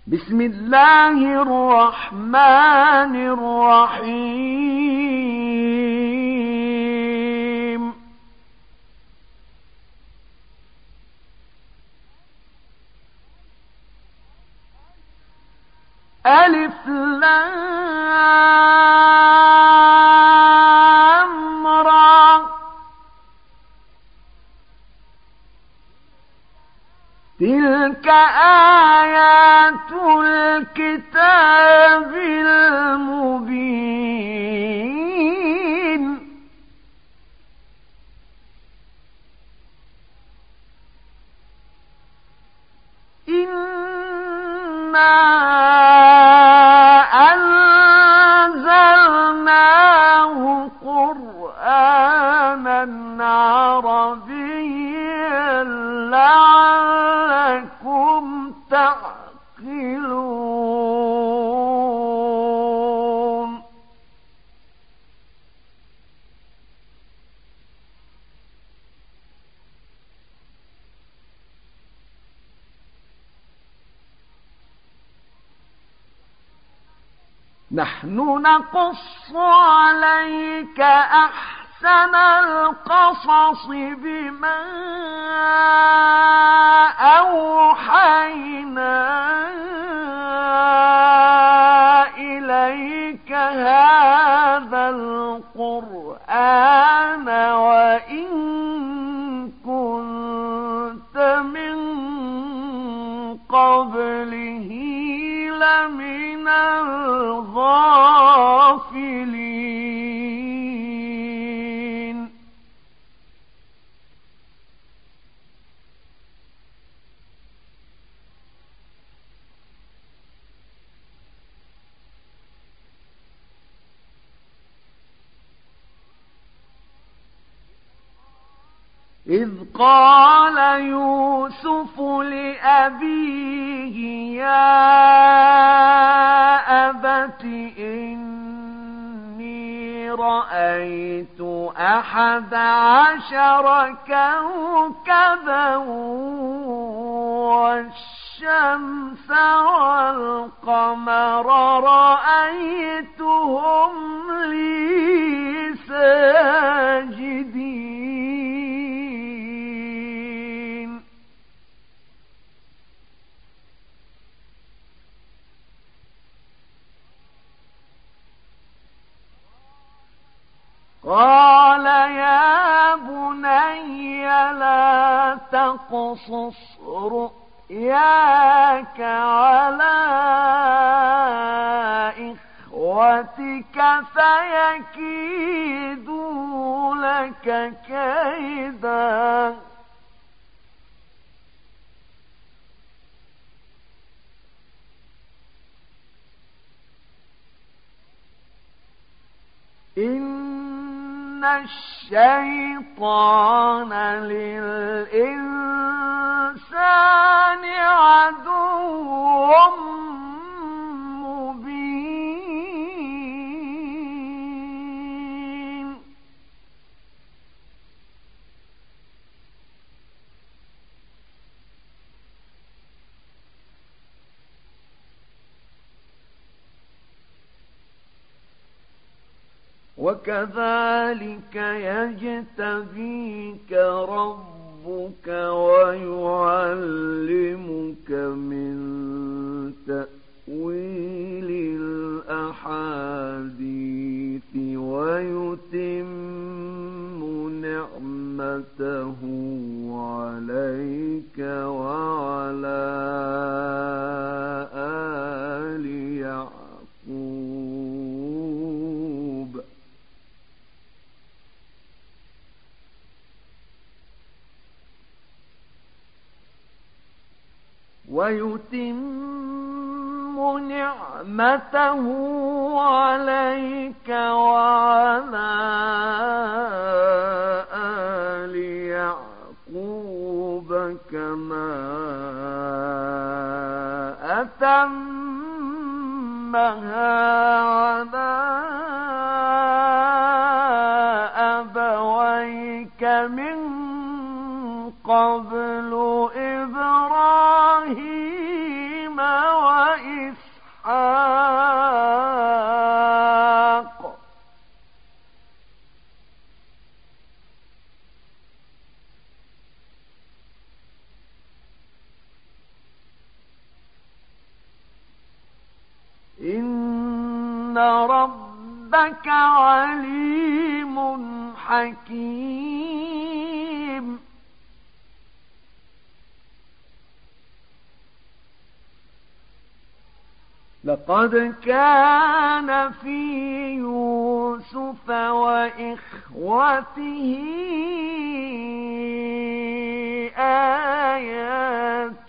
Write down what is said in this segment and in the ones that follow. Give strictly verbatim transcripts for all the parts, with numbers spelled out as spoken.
بسم الله الرحمن الرحيم ألف لام را تلك آيات الكتاب المبين إنا أنزلناه قرآنا عربيا لعلكم تعقلون نحن نقص عليك أحسن القصص بما أوحينا إليك هذا القرآن وإن كنت من قبله لمن الغافلين إذ قال يوسف لأبيه يا أبت إني رأيت أحد عشر كوكبا والشمس والقمر رأيتهم لي ساجدين قال يا بني لا تقصص رؤياك على إخوتك فيكيدوا لك كيدا إن الشيطان للإنسان عدو مبين وكذلك يجتبيك ربك ويعلمك من تأويل الأحاديث ويتم نعمته عليك وعلى آل يعقوب ويتم نعمته عليك وعلى آل يعقوب كما أتمها على أبويك من قبل إبراهيم وإسحاق إن ربك عليم حكيم. لقد كان في يوسف وإخوته آيات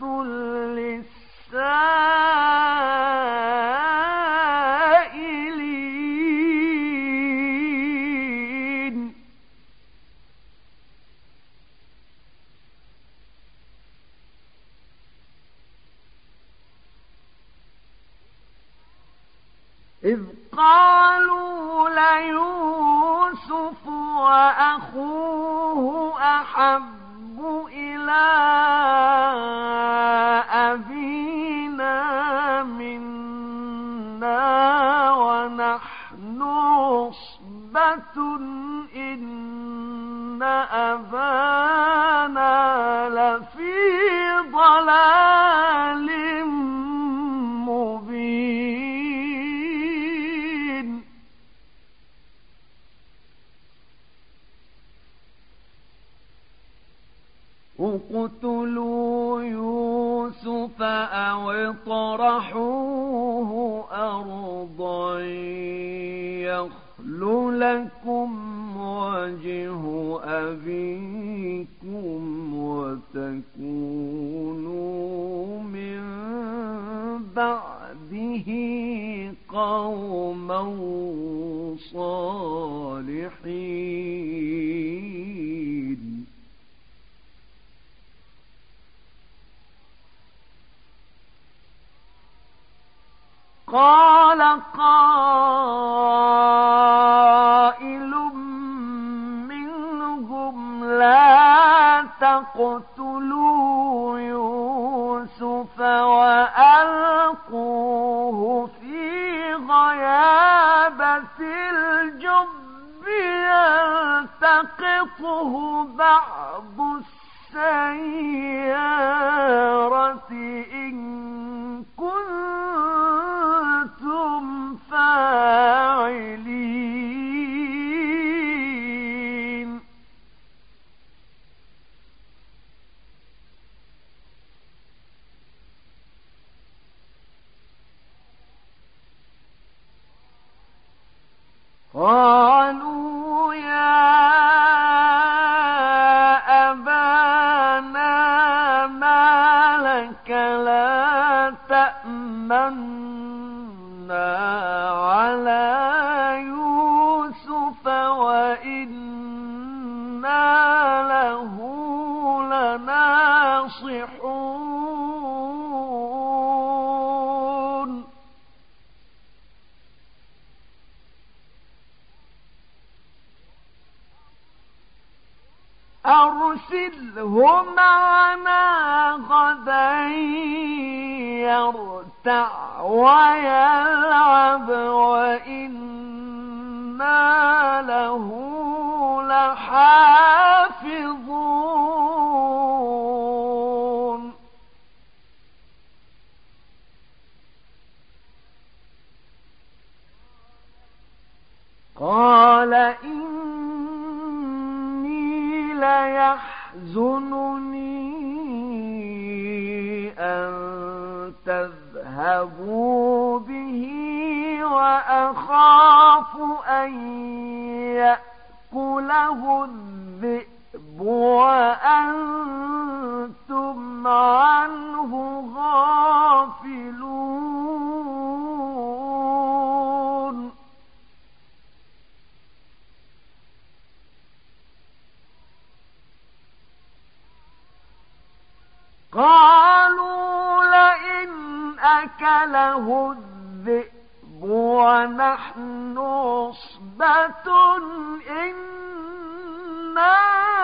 للسائلين. إذ قالوا ليوسف وأخوه أحب إلى أبينا منا ونحن عصبة إن أبانا لفي ضلال مبين. اقتلوا يوسف أو اطرحوه أرضا يخل لكم وجه أبيكم وتكونوا من بعده قوما صالحين. قال قائل منهم لا تقتلوا يوسف وألقوه في غيابة الجب يلتقطه بعض السيارة إن كنتم فاعلين. قالوا يا أبانا ما لك لا تأمنا على يوسف وإنا له لناصحون. أرسله معنا غدا يرتع ويلعب وإنا له لحافظون. قال إني ليحزنني أن تذهبوا به وأخاف أن يأكله الذئب وأنتم عنه غافلون. قالوا لئن أكله الذئب ونحن عصبة إنا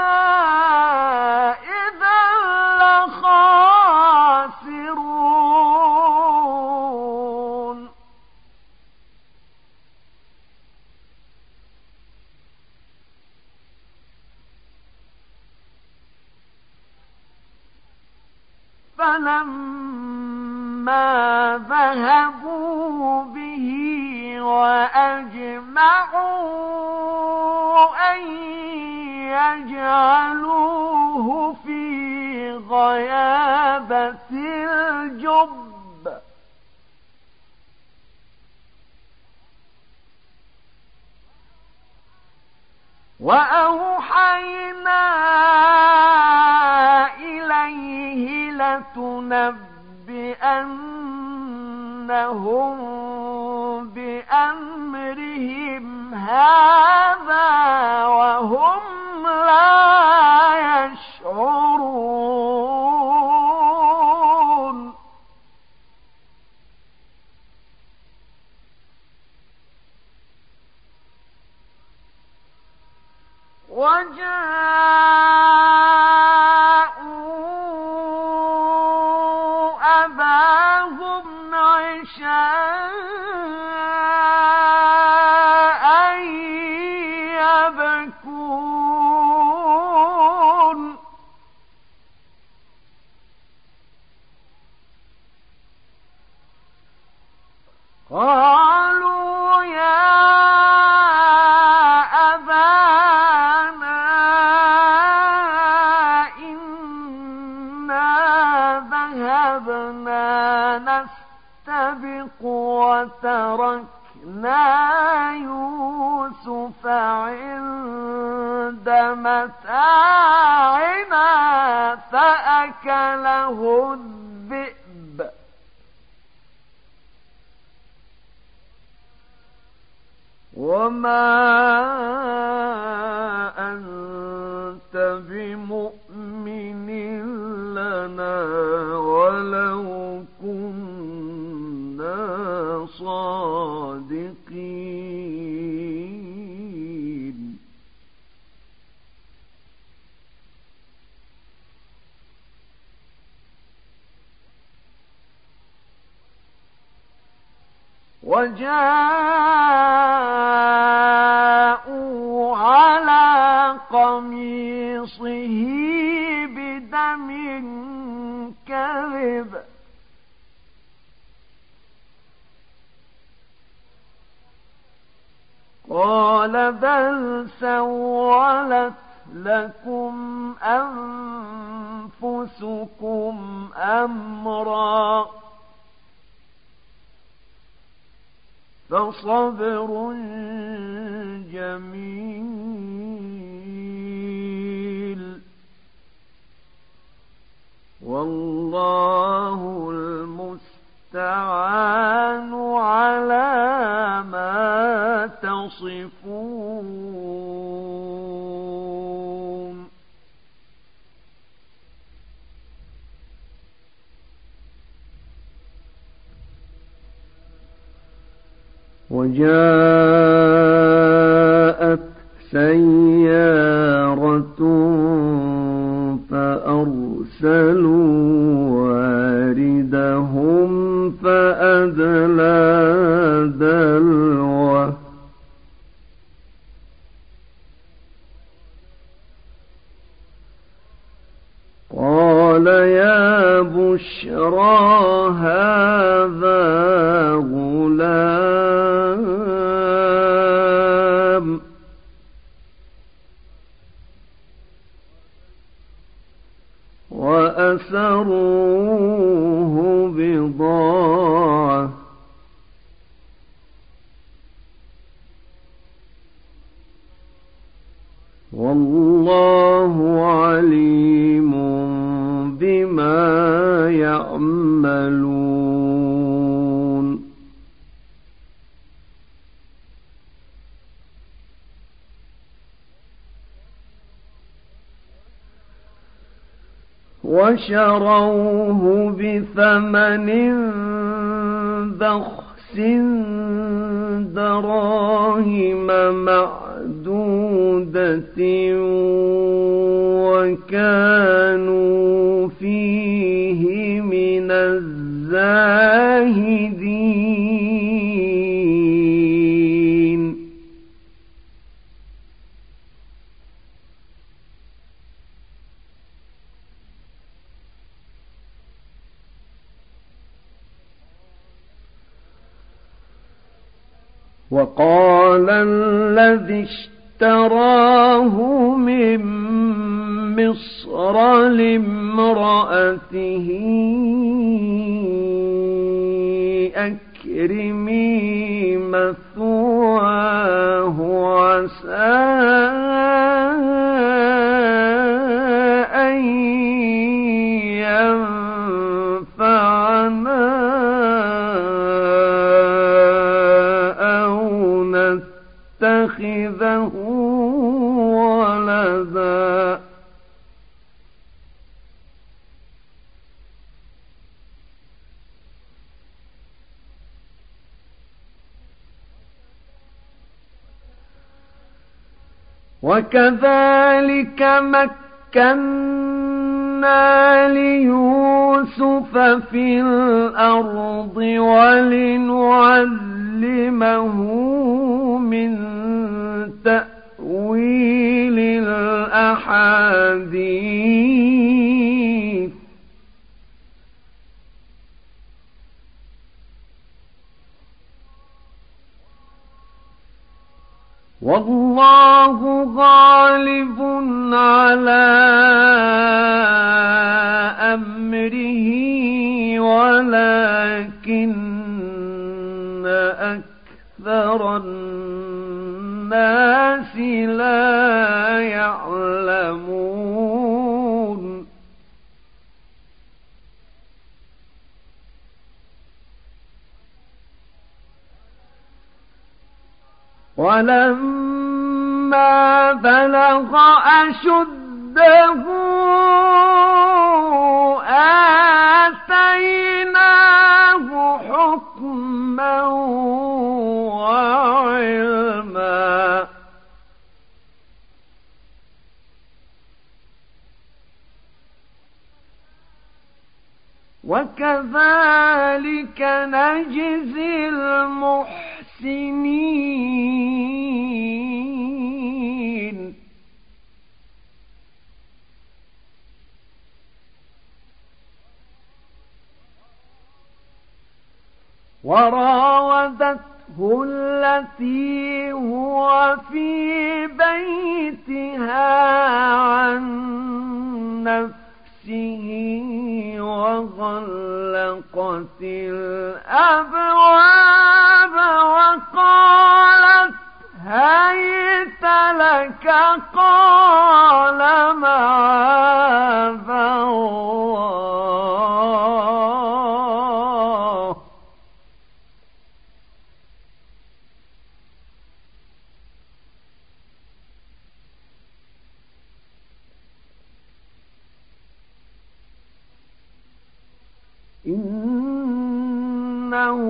إذا لخاسرون. فلما ذهبوا به وأجمعوا أن يجعلوه في غيابة الجب. وأوحينا إليه لتنبئنهم بأمرهم هذا وهم لا يشعرون. وجاءوا أباهم عشاء يبكون. قالوا يا نستبق وتركنا يوسف عند متاعنا فأكله الذئب. وما أنت بمؤمن لنا ولو كنا صادقين. وجاءوا على قميصه بدم كذب. قال بل سولت لكم أنفسكم أمرا فصبر جميل والله المستعان على ما تصفون. وجاءت سيارة فأرسلوا واردهم فأدلى دلوه قال يا بشرى هذا غلام وأسروه بضاعة والله عليم بما يعملون. وشروه بثمن بخس دراهم معدودة وكانوا فيه من الزاهدين. وقال الذي اشتراه من مصر لامرأته أكرمي مثواه عسى أن ينفعنا أو نتخذه ولدا وكذلك مكنا ليوسف في الأرض ولنعلمه من تأويل الأحاديث والله غالب على أمره ولكن أكثر الناس لا يعلمون ولما بلغ أشده آتيناه حكما وعلما وكذلك نجزي المحسنين وراودته التي هو في بيتها عن نفسه وغلقت الأبواب وقالت هيت لك قال معاذ الله إنه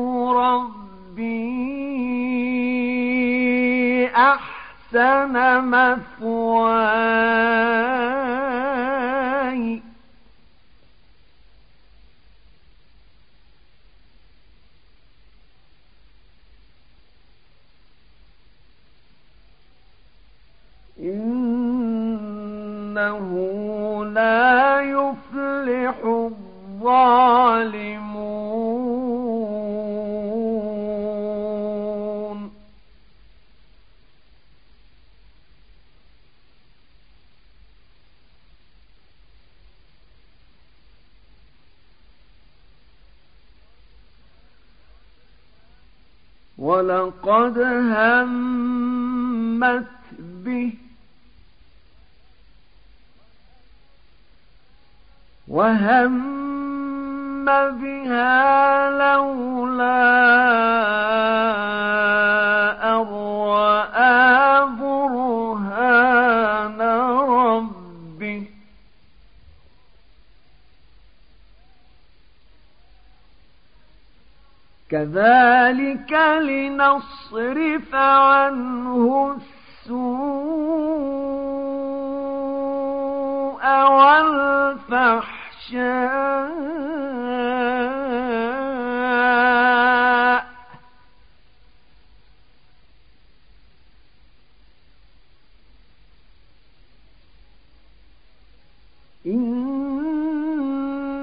ربي أحسن مثواي إنه لا يفلح الظالمون ولقد همت به وهم بها لولا أن رأى برهان ربه كذلك لنصرف عنه السوء والفحشاء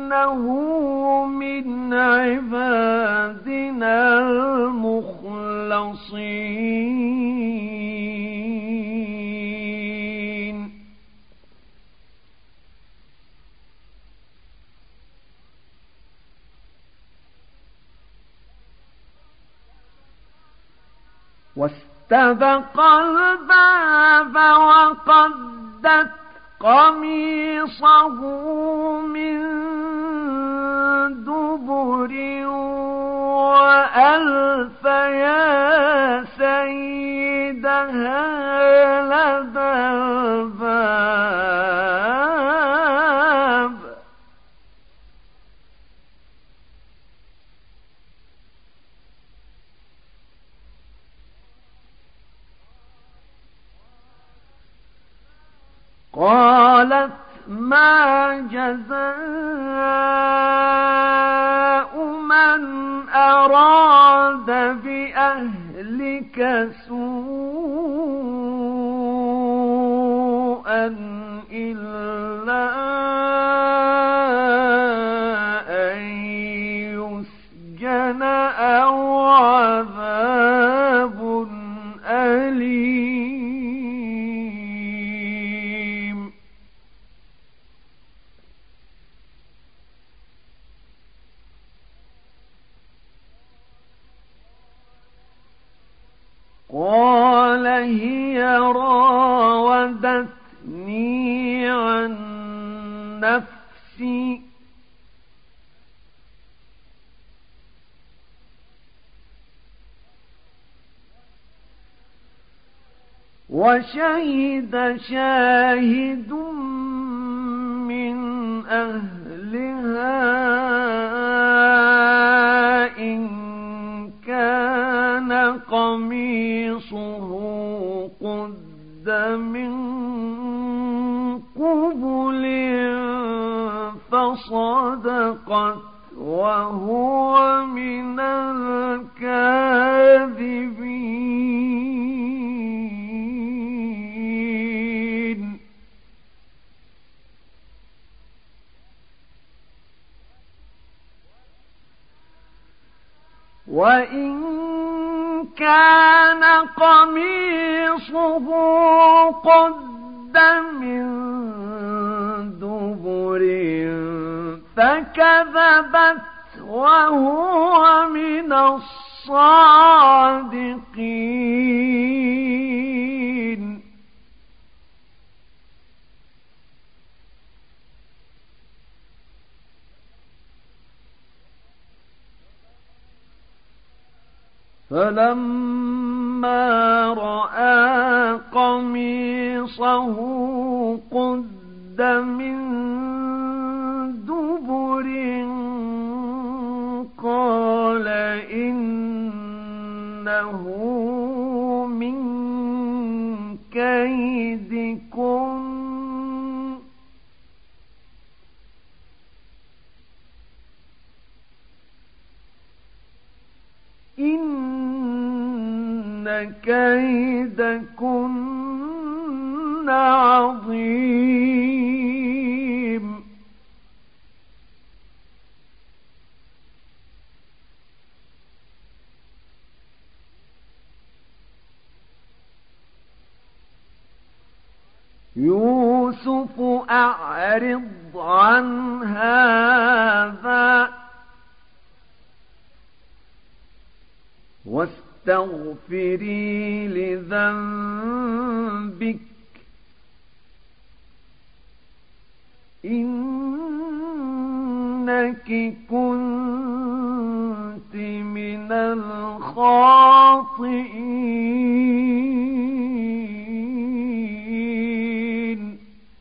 إنه من عبادنا المخلصين المخلصين واستبق الباب وقدت قميصه من دبر وألف يا سيدها لدى الباب قالت ما جزاء من أراد بأهلك سوءا إلا أن يسجن أو عذاب أليم قال هي راودتني عن نفسي وشهد شاهد من أهلها إن كان قميصه قد من قبل فصدقت وهو من الكاذبين وإن كان قميصه قد من دبر فكذبت وهو من الصادقين فلما رأى قميصه قد من دبر قال إنه من كيدكن إن كيدكن عظيم يوسف أعرض عن هذا واستغفري لذنبك إنك كنت من الخاطئين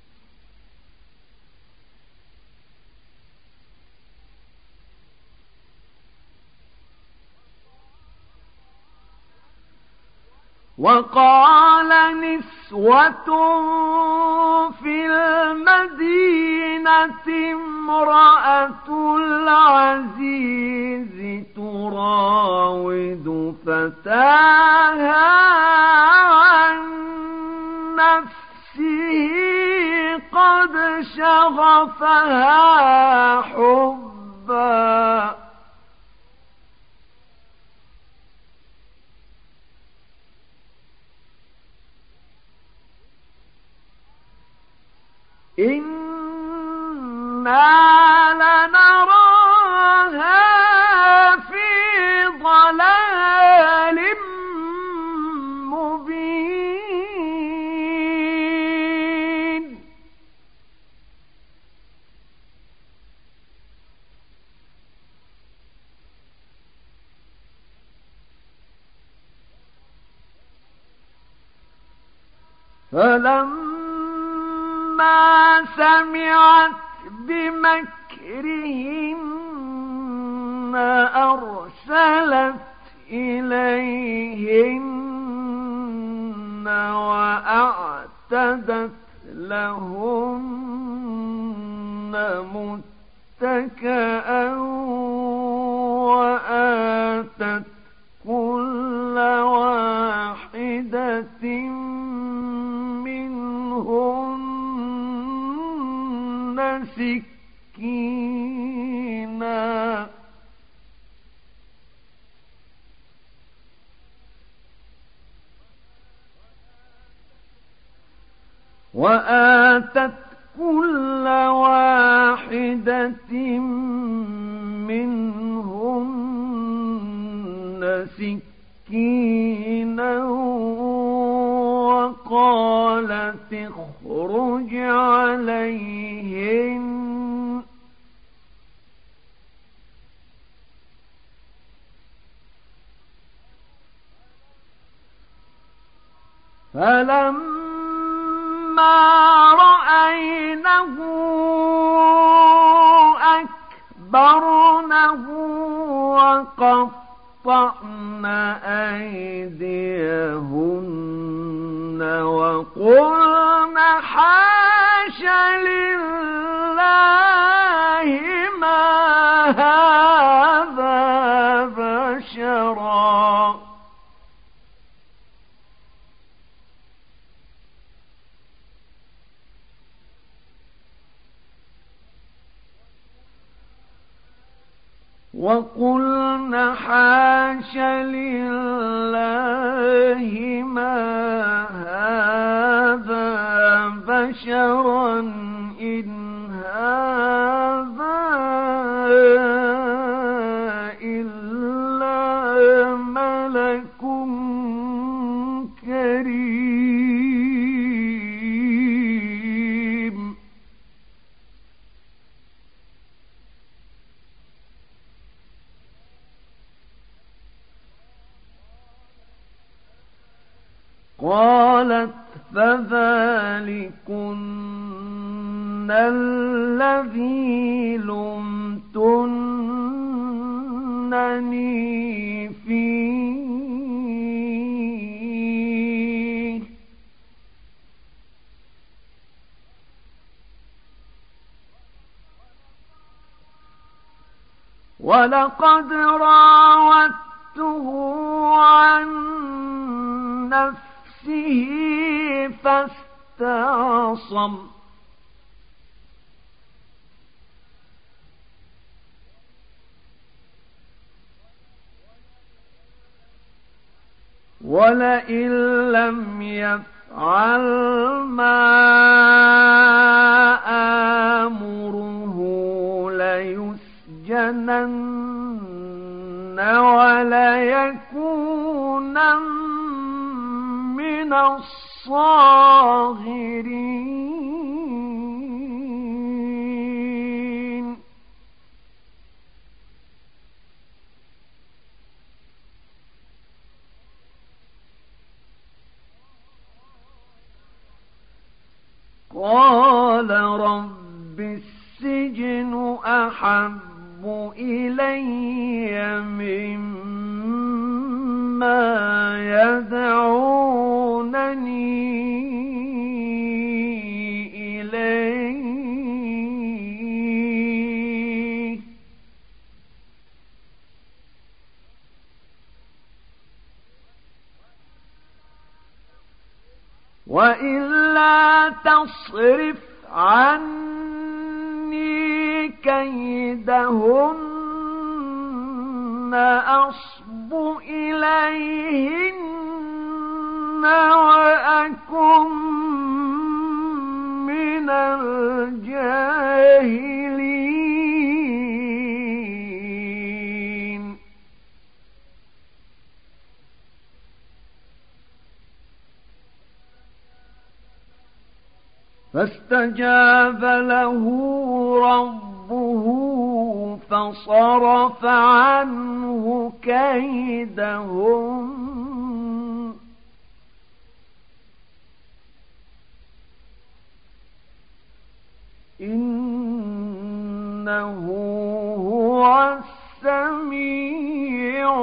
وقال نسوة في المدينة امرأة العزيز تراود فتاها عن نفسه قد شغفها حبا فلما سمعت بمكرهن أرسلت إليهن وأعتدت لهن متكئا وآتت كل واحدة منهن سكينا وآتت كل واحدة منهن سكينا وقالت اخرج عليهن فلما رأينه أكبرنه وقطعن أيديهن وقلن حاش لله ما هذا بشرا وقلن حاش لله ما هذا بشرا إن هذا إلا ملك كريم قالت فذلكن الذي لمتنني فيه ولقد راودته عن نفسه فاستعصم ولئن لم يفعل ما آمره ليسجنن وليكونن من الصاغرين قال رب السجن أحب إلي مما يدعونني إليه وإلا تصرف عني كيدهن أصب إليهن وأكن من الجاهلين فاستجاب له ربه فصرف عنه كيدهم إنه هو السميع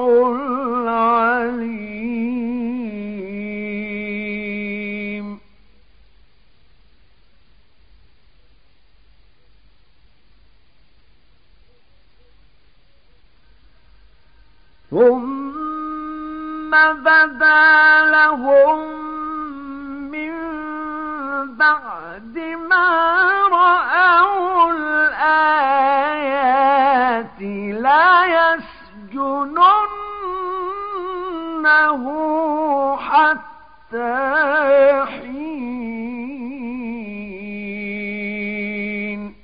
العليم. ثم بدا لهم من بعد ما رأوا الآيات لا يسجننه حتى حين.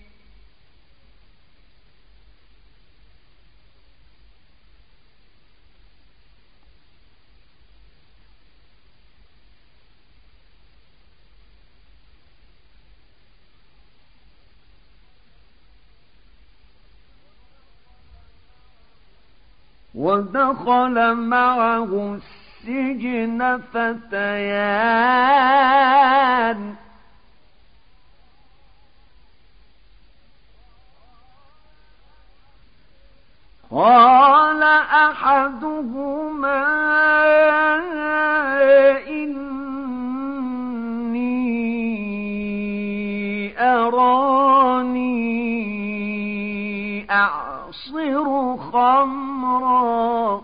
ودخل معه السجن فتيان قال أحدهما إني أراني أعصر خمرا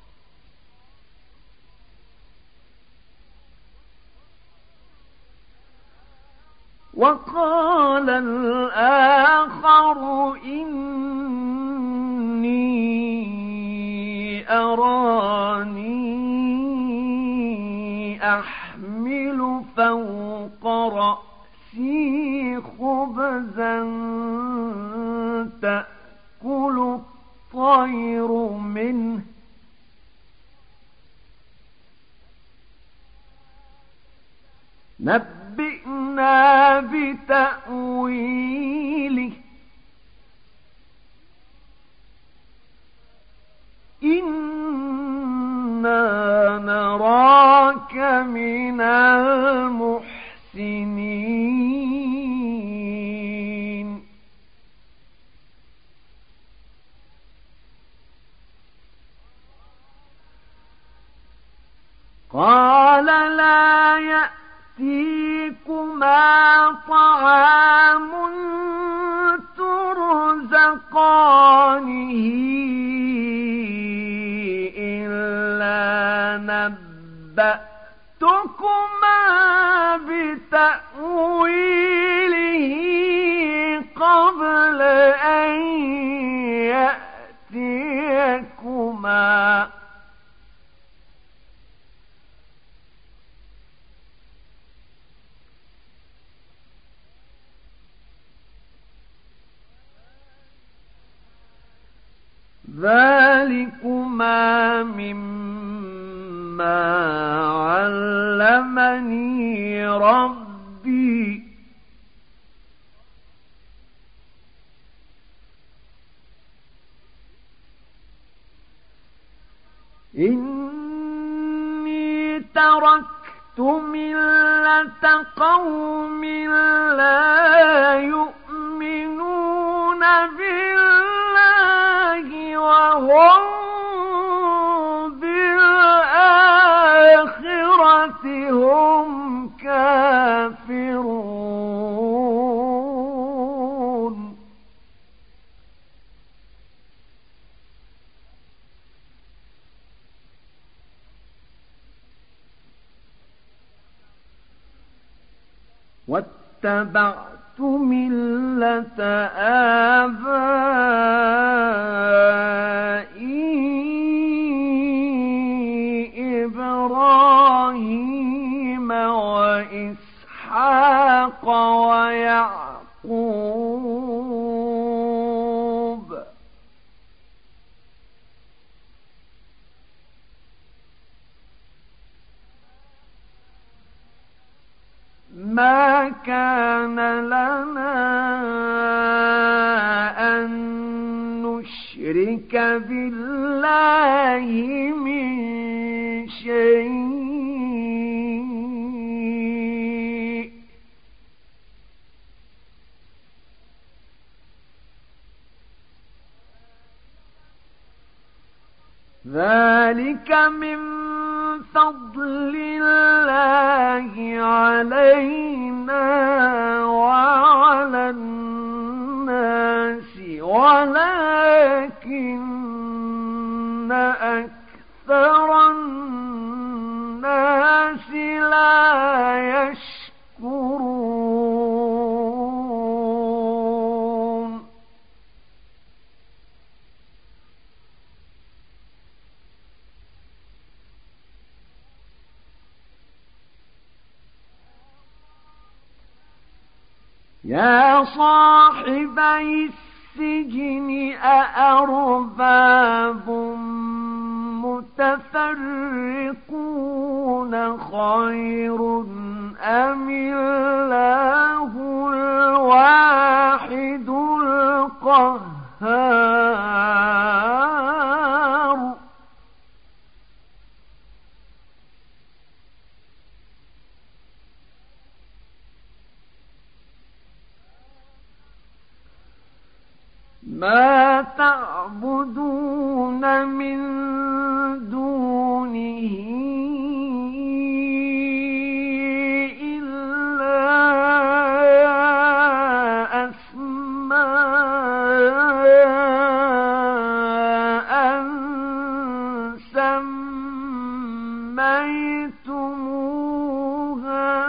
وقال الآخر إني أراني أحمل فوق رأسي خبزا تأكل الطير منه نبئنا بتأويله إنا نراك من المحسنين. قال لا يأتيكما طعام ترزقانه إلا نبأتكما بتأويله قبل أن يأتيكما ذلكما مما علمني ربي إني تركت ملة قوم لا يؤمنون بالله وهم بالآخرة هم كافرون. واتبعت ملة آبائي إبراهيم وإسحاق ويعقوب ما كان لنا أن نشرك بالله من شيء ذلك من فضل الله علينا وعلى الناس ولكن أكثر الناس لا يشكرون. يا صاحبي السجن أأرباب متفرقون خير أم الله الواحد القهار. ما تعبدون من دونه إلا أسماء سميتموها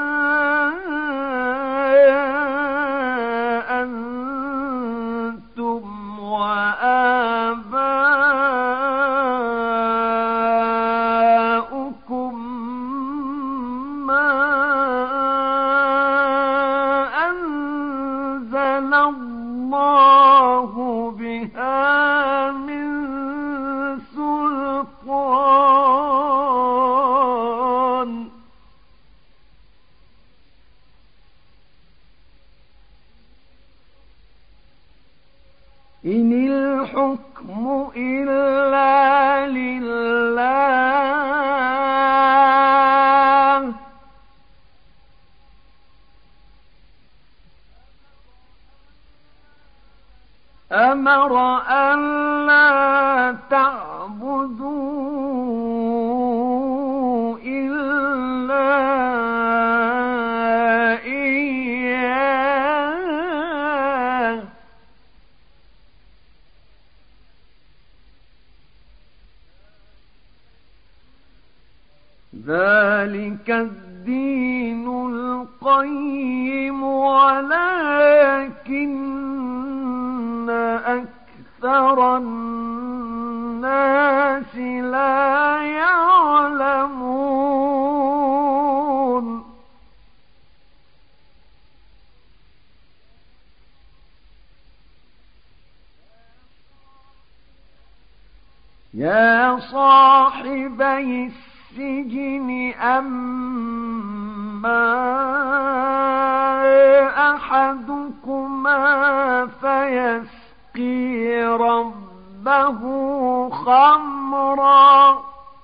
وآباؤكم ما أنزل الله بها من سلطان إن الحكم إلا لله أمر أن لا تعبدوا إلا إياه ذلك الدين القيم ولكن أكثر الناس لا يعلمون. يا صاحبي السجن أما أحدكما فيسقي ربه خمرا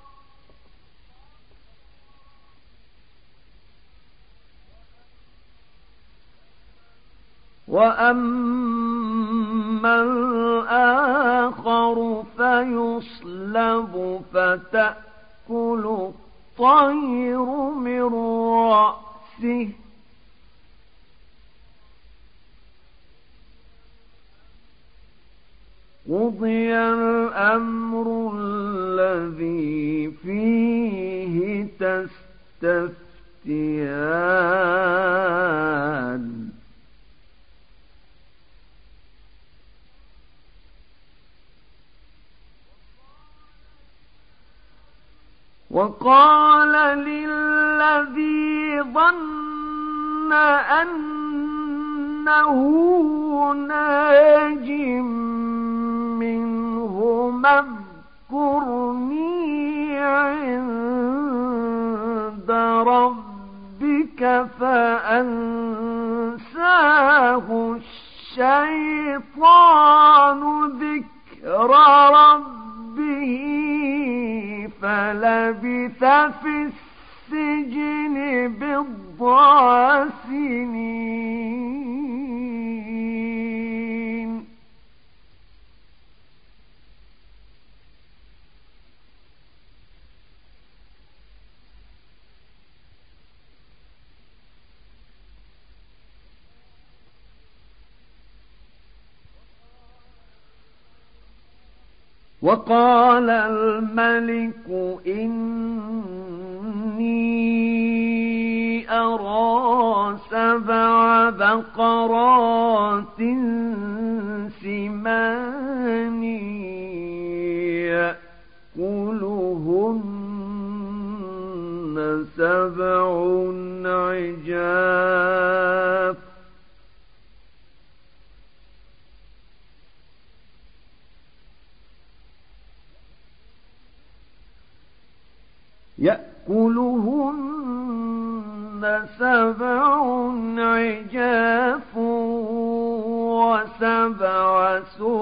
وأما الآخر فيصلب فتأكل الطير من رأسه قضي الأمر الذي فيه تستفتيان وقال للذي ظن أنه ناج منهما اذكرني عند ربك فأنساه الشيطان ذكر ربه فلبث في السجن بضع سنين وقال الملك إني أرى سبع بقرات سمان يأكلهن سبع عجاف يأكلهن سبع عجاف وسبع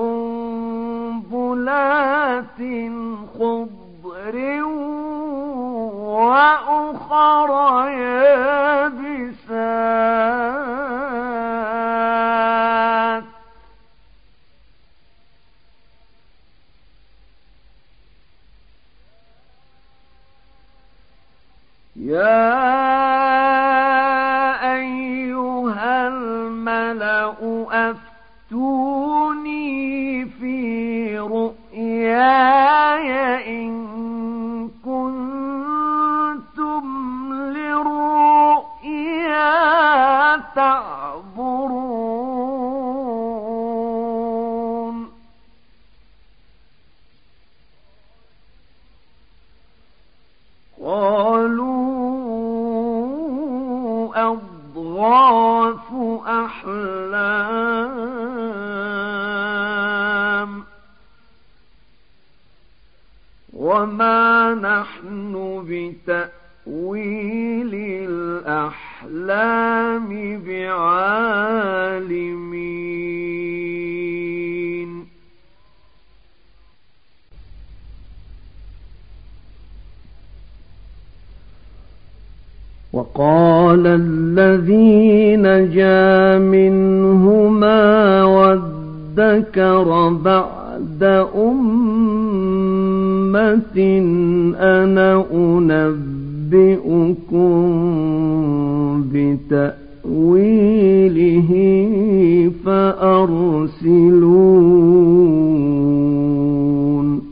سنبلات خضر وأخر يابسات يا أيها الملأ أفتوني في رؤياي إن كنتم للرؤيا تعبرون قالوا أضغاث أحلام وما نحن بتأويل الأحلام بعالمين وقال الذي نجا منهما وادكر بعد أمة أنا أنبئكم بتأويله فأرسلون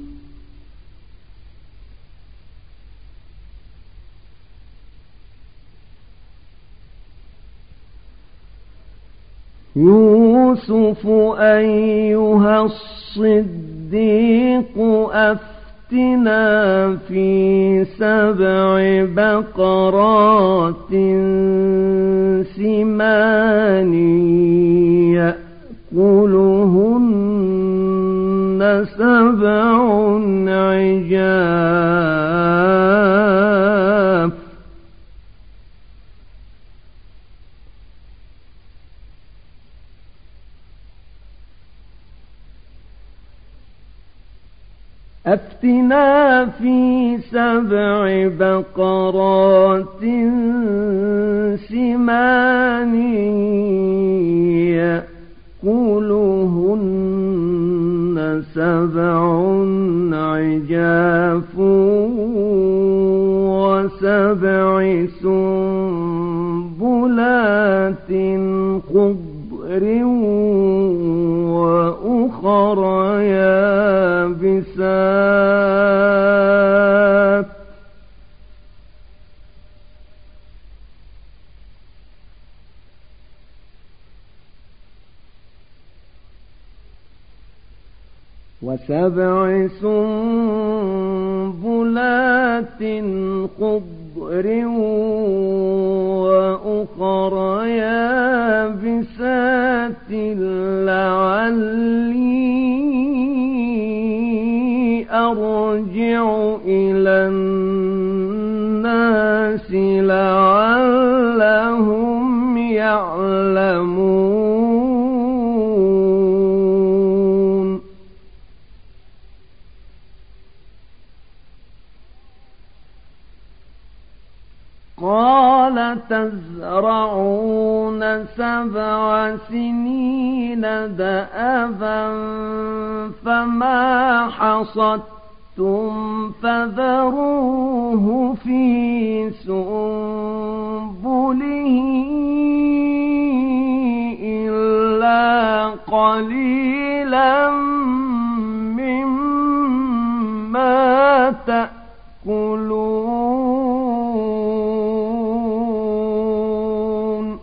يوسف أيها الصديق أفتنا في سبع بقرات سمان يأكلهن سبع عجاف أفتنا في سبع بقرات سمان يأكلهن سبع عجاف وسبع سنبلات خضر وأخر يابسات وسبع سنبلات خضر وأخر يابسات لعلي أرجع إلى الناس لعلهم يعلمون قال تزرعون سبع سنين دأبا فما حصدتم فذروه في سنبله إلا قليلا مما تأكلون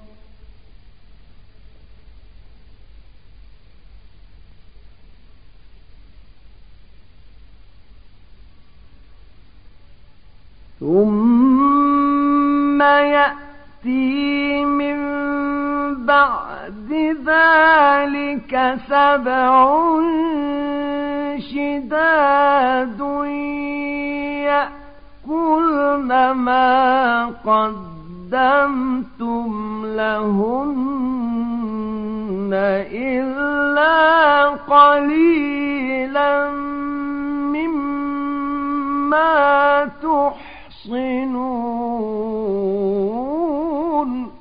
ثم يأتي من بعد ذلك سبع شداد يأكلن ما قدمتم لهن إلا قليلا مما تحصنون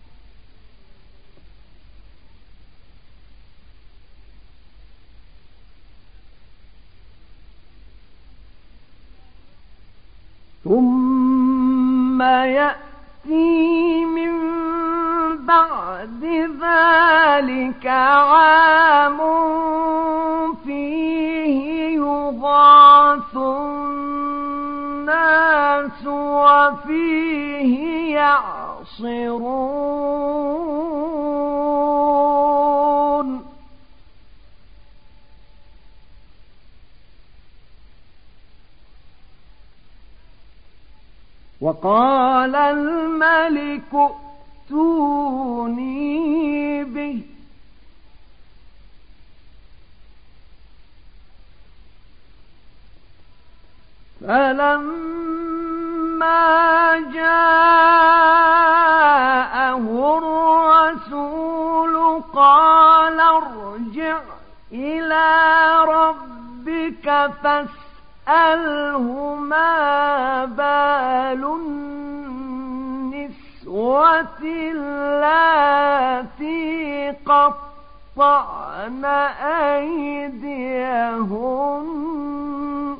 ثم يأتي من بعد ذلك عام فيه يغاث الناس وفيه يعصرون وقال الملك ائتوني به فلما جاءه الرسول قال ارجع إلى ربك فاسأله ما بال النسوة اللاتي قطعن أيديهن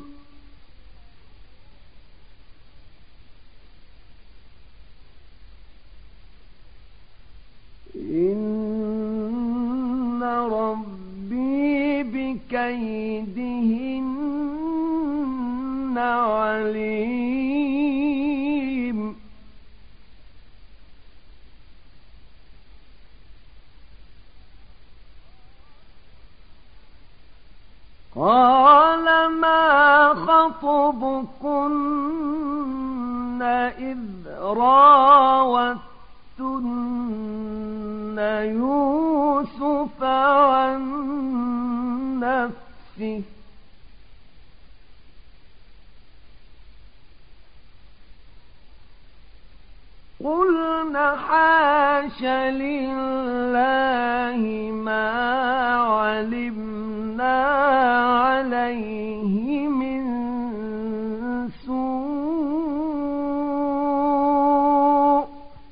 إن ربي بكيدهن عليم قال ما خطبكن إذ راوتن يوسف عن نفسه قلنا حاش لله ما علمنا عليه من سوء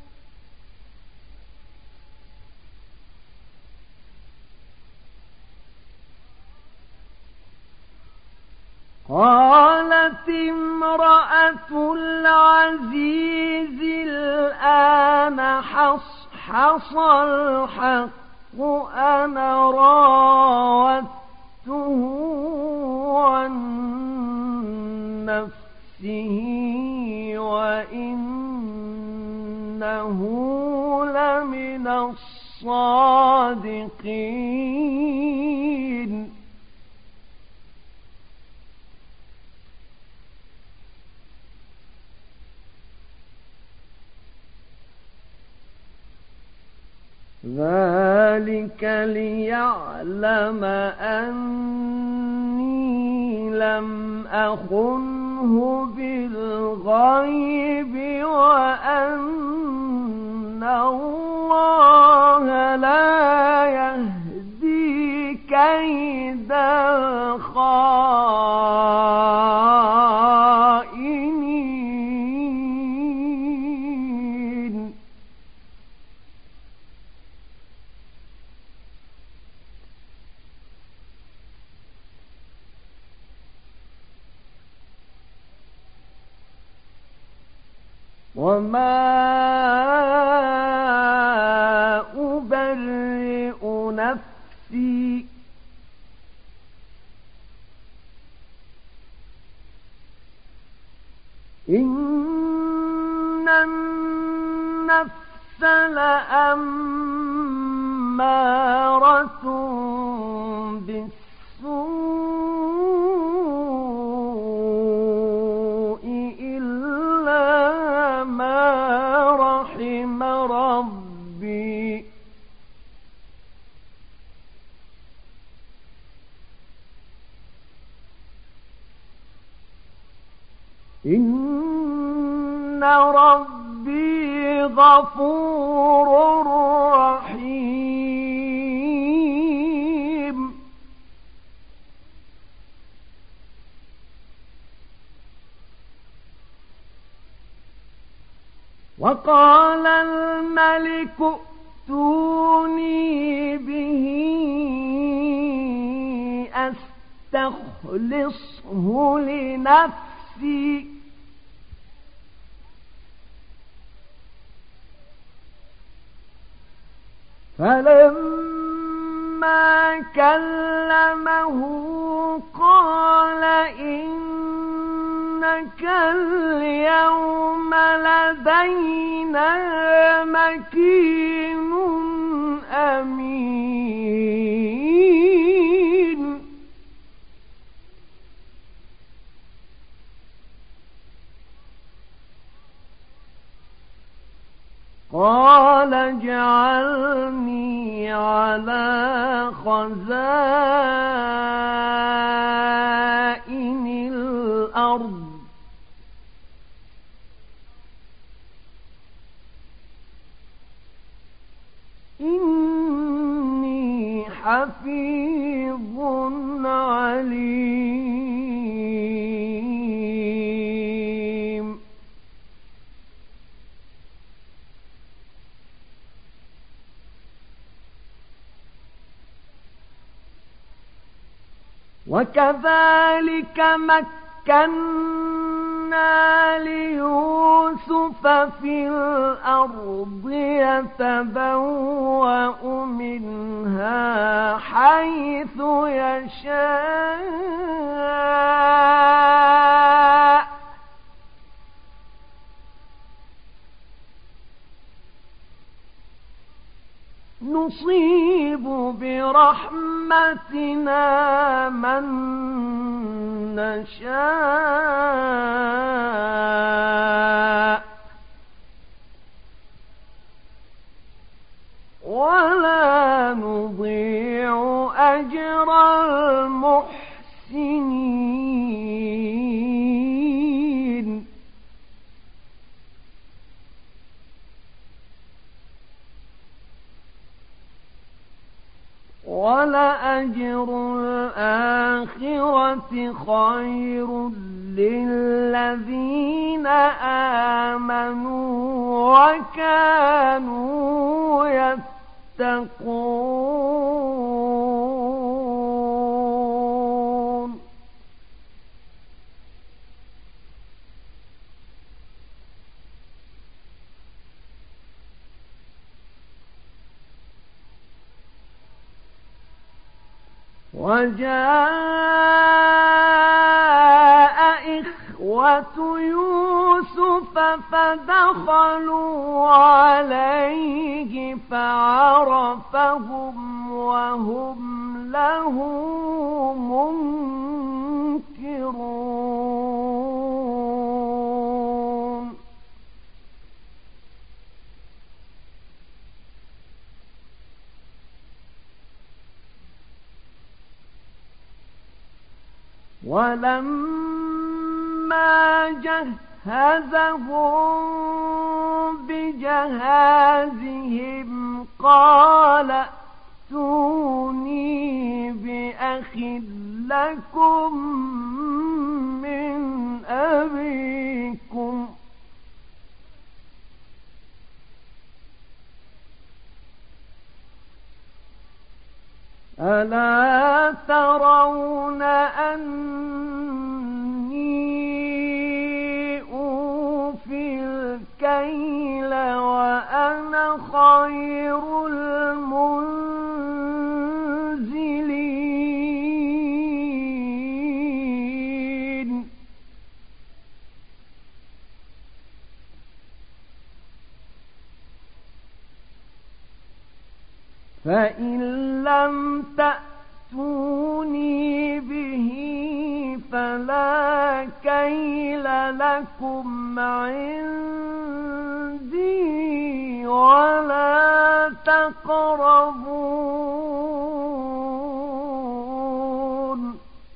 قالت امرأة العزيز الآن حصحص الحق أنا راودته عن نفسه وإنه لمن الصادقين ذلك ليعلم أني لم أخنه بالغيب وأن الله لا يهدي كيد الخائنين وما أبرئ نفسي إن النفس لأمارة بالسوء إلا ما رحم ربي إن ربي غفور رحيم. وقال الملك ائتوني به أستخلصه لنفسي فلما كلمه قال إنك اليوم لدينا مكين أمين. قال اجعلني على خزائن الأرض إني حفيظ عليم. وكذلك مكنا ليوسف في الأرض يتبوأ منها حيث يشاء نصيب برحمتنا من نشاء ولا نضيع أجر المحسنين. ولأجر الآخرة خير للذين آمنوا وكانوا يتقون. وجاء إخوة يوسف فدخلوا عليه فعرفهم وهم له منكرون. ولما جهزهم بجهازهم قال ائتوني بأخ لكم من أبيكم ألا ترون أني أوفي الكيل وأنا خير المنزلين. فإن لم تأتوني به فلا كيل لكم عندي ولا تقربون.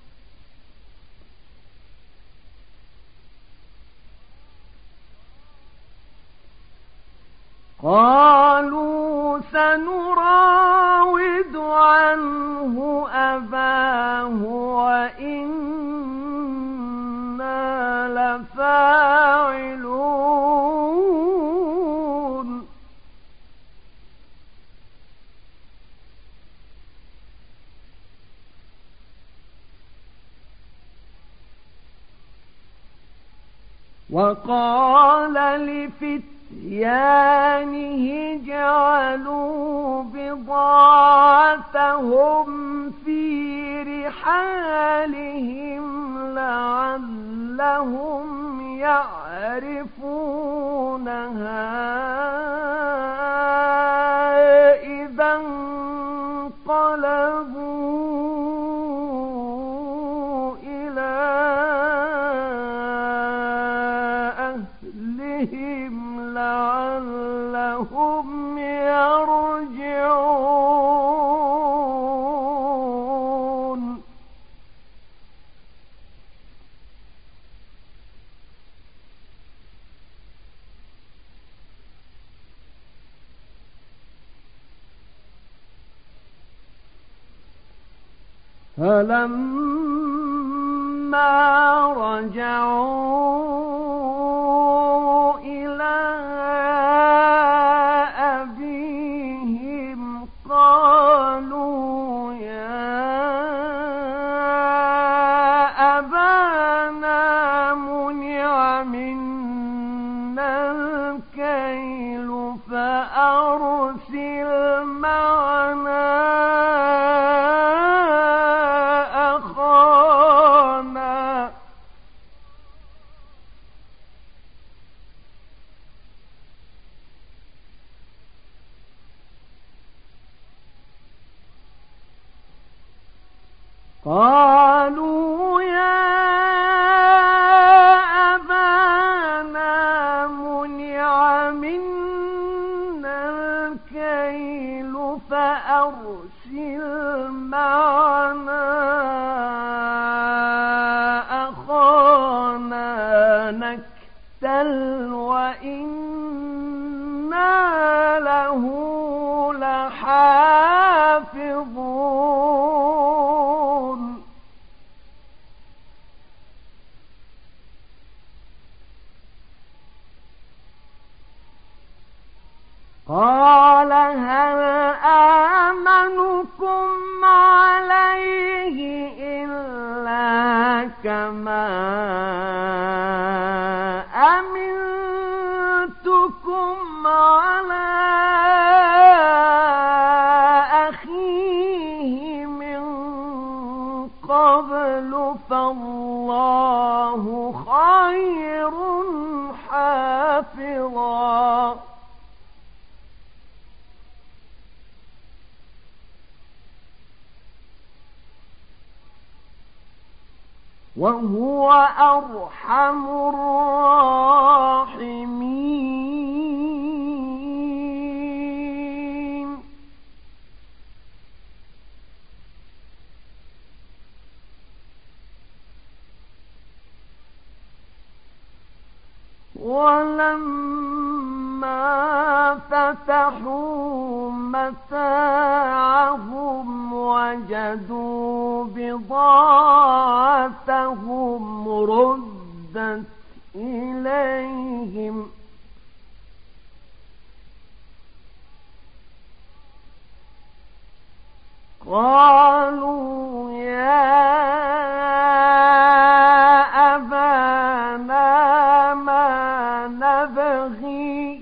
قالوا سنراود عنه أباه وإنا لفاعلون. وقال لفتيانه اجعلوا بضاعتهم في رحالهم لعلهم يعرفونها إذا انقلبوا إلى أهلهم لعلهم يرجعون. فلما رجعوا إلى أبيهم قالوا يا أبانا منع منا الكيل فأرسل معنا أخانا. قالوا يا أبانا منع منا الكيل فأرسل معنا أخانا نكتل وإنا له لحافظون. قال هل آمنكم عليه إلا كما أمنتكم على أخيه من قبل فالله خير حافظا. وهو أرحم الراحمين. ولما فتحوا متاعهم وجدوا بضاعتهم ردت إليهم قالوا يا أبانا ما نبغي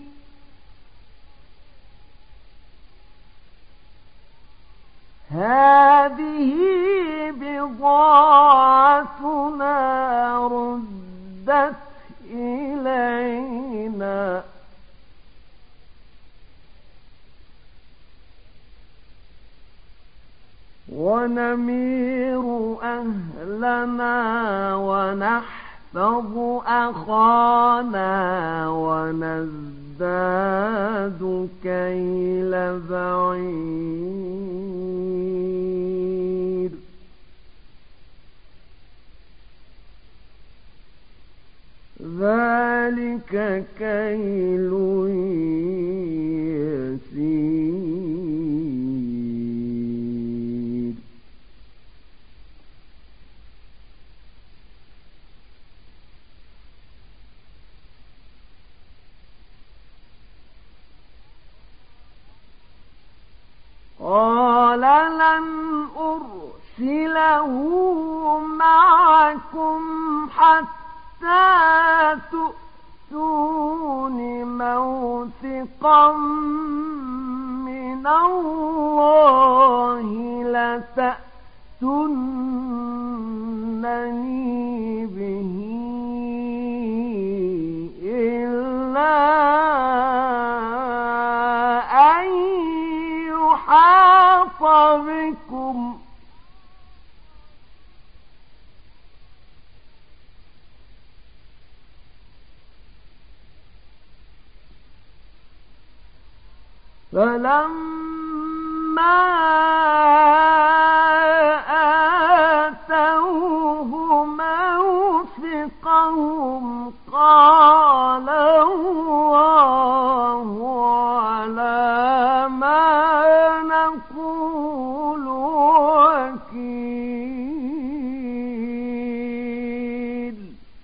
هذه بضاعتنا ردت إلينا نمير أهلنا ونحفظ أخانا ونزداد كيل بعير ذلك كيل يسير. قال لن أرسله معكم حتى تؤتون موثقا من الله لتأتونني به إلا أن يحاط بكم فلما آتوه موثقهم قال الله على ما نقول وكيل.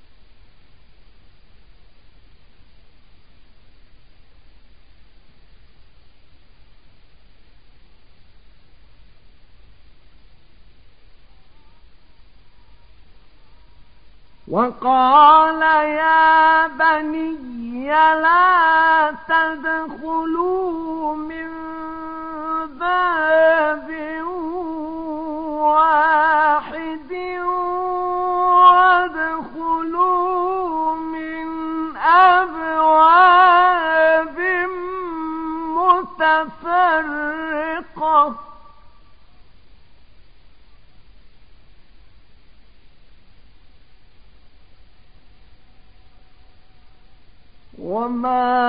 وقال يا بني لا تدخلوا من باب واحد وادخلوا من أبواب متفرقة وما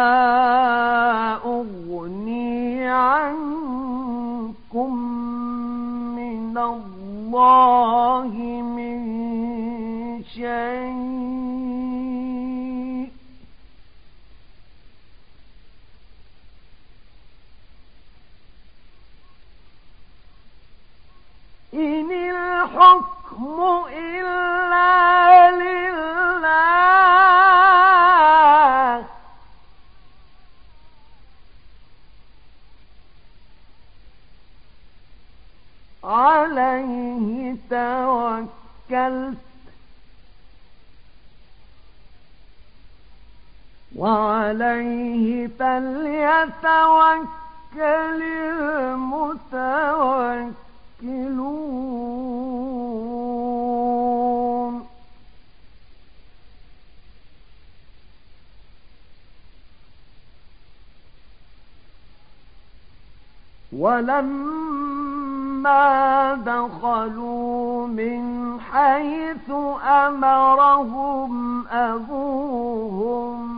أغني عنكم من الله من شيء إن الحكم إلا لله عليه توكلت وعليه فليتوكل المتوكلون. ولما دخلوا من حيث أمرهم أبوهم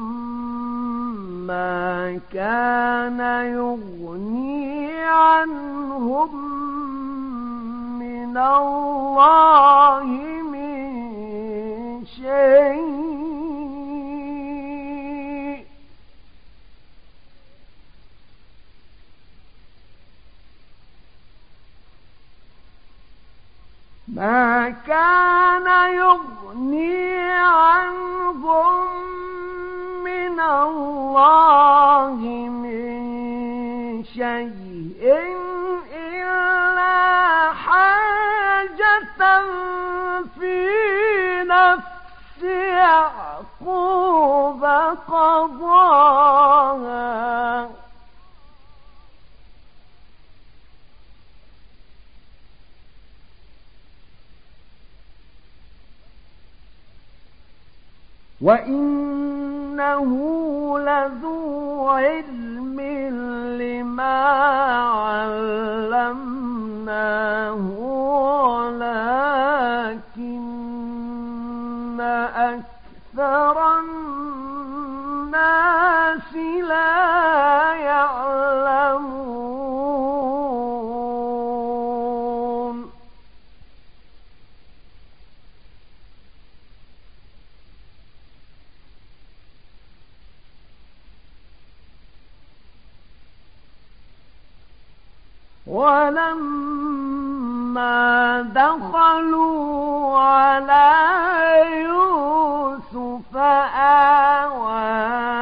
ما كان يغني عنهم من الله من شيء ما كان يغني عنهم من الله من شيء إلا حاجة في نفس يعقوب قضاها وإنه لذو علم لما علمناه ولكن أكثر الناس لا يعلمون. ولما دخلوا على يوسف آوى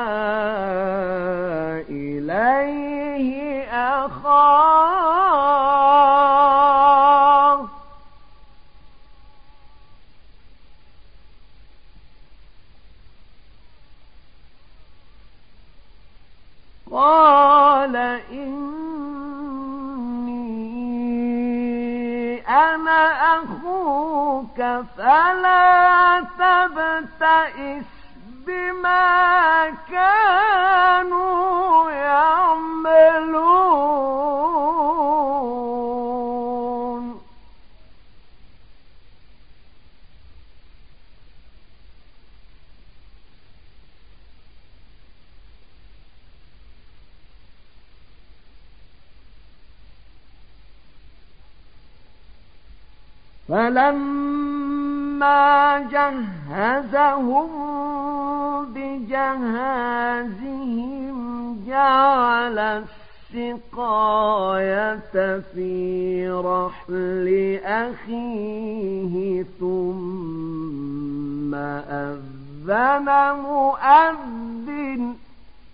إليه أخاه قال أنا أخوك فلا تبتئس بما كانوا يعملون. فلما جهزهم بجهازهم جعل السقاية في رحل أخيه ثم أذن مؤذن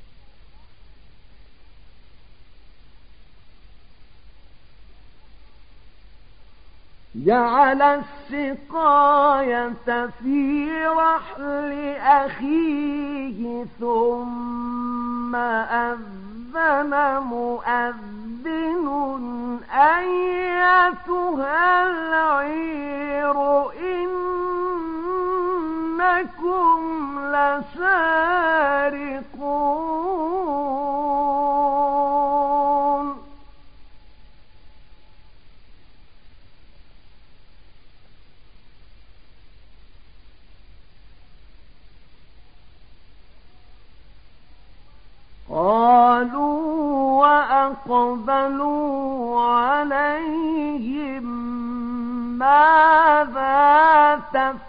جعل السقاية في رحل أخيه ثم أذن مؤذن أيتها العير إنكم لسارقون. قالوا وأقبلوا عليهم ماذا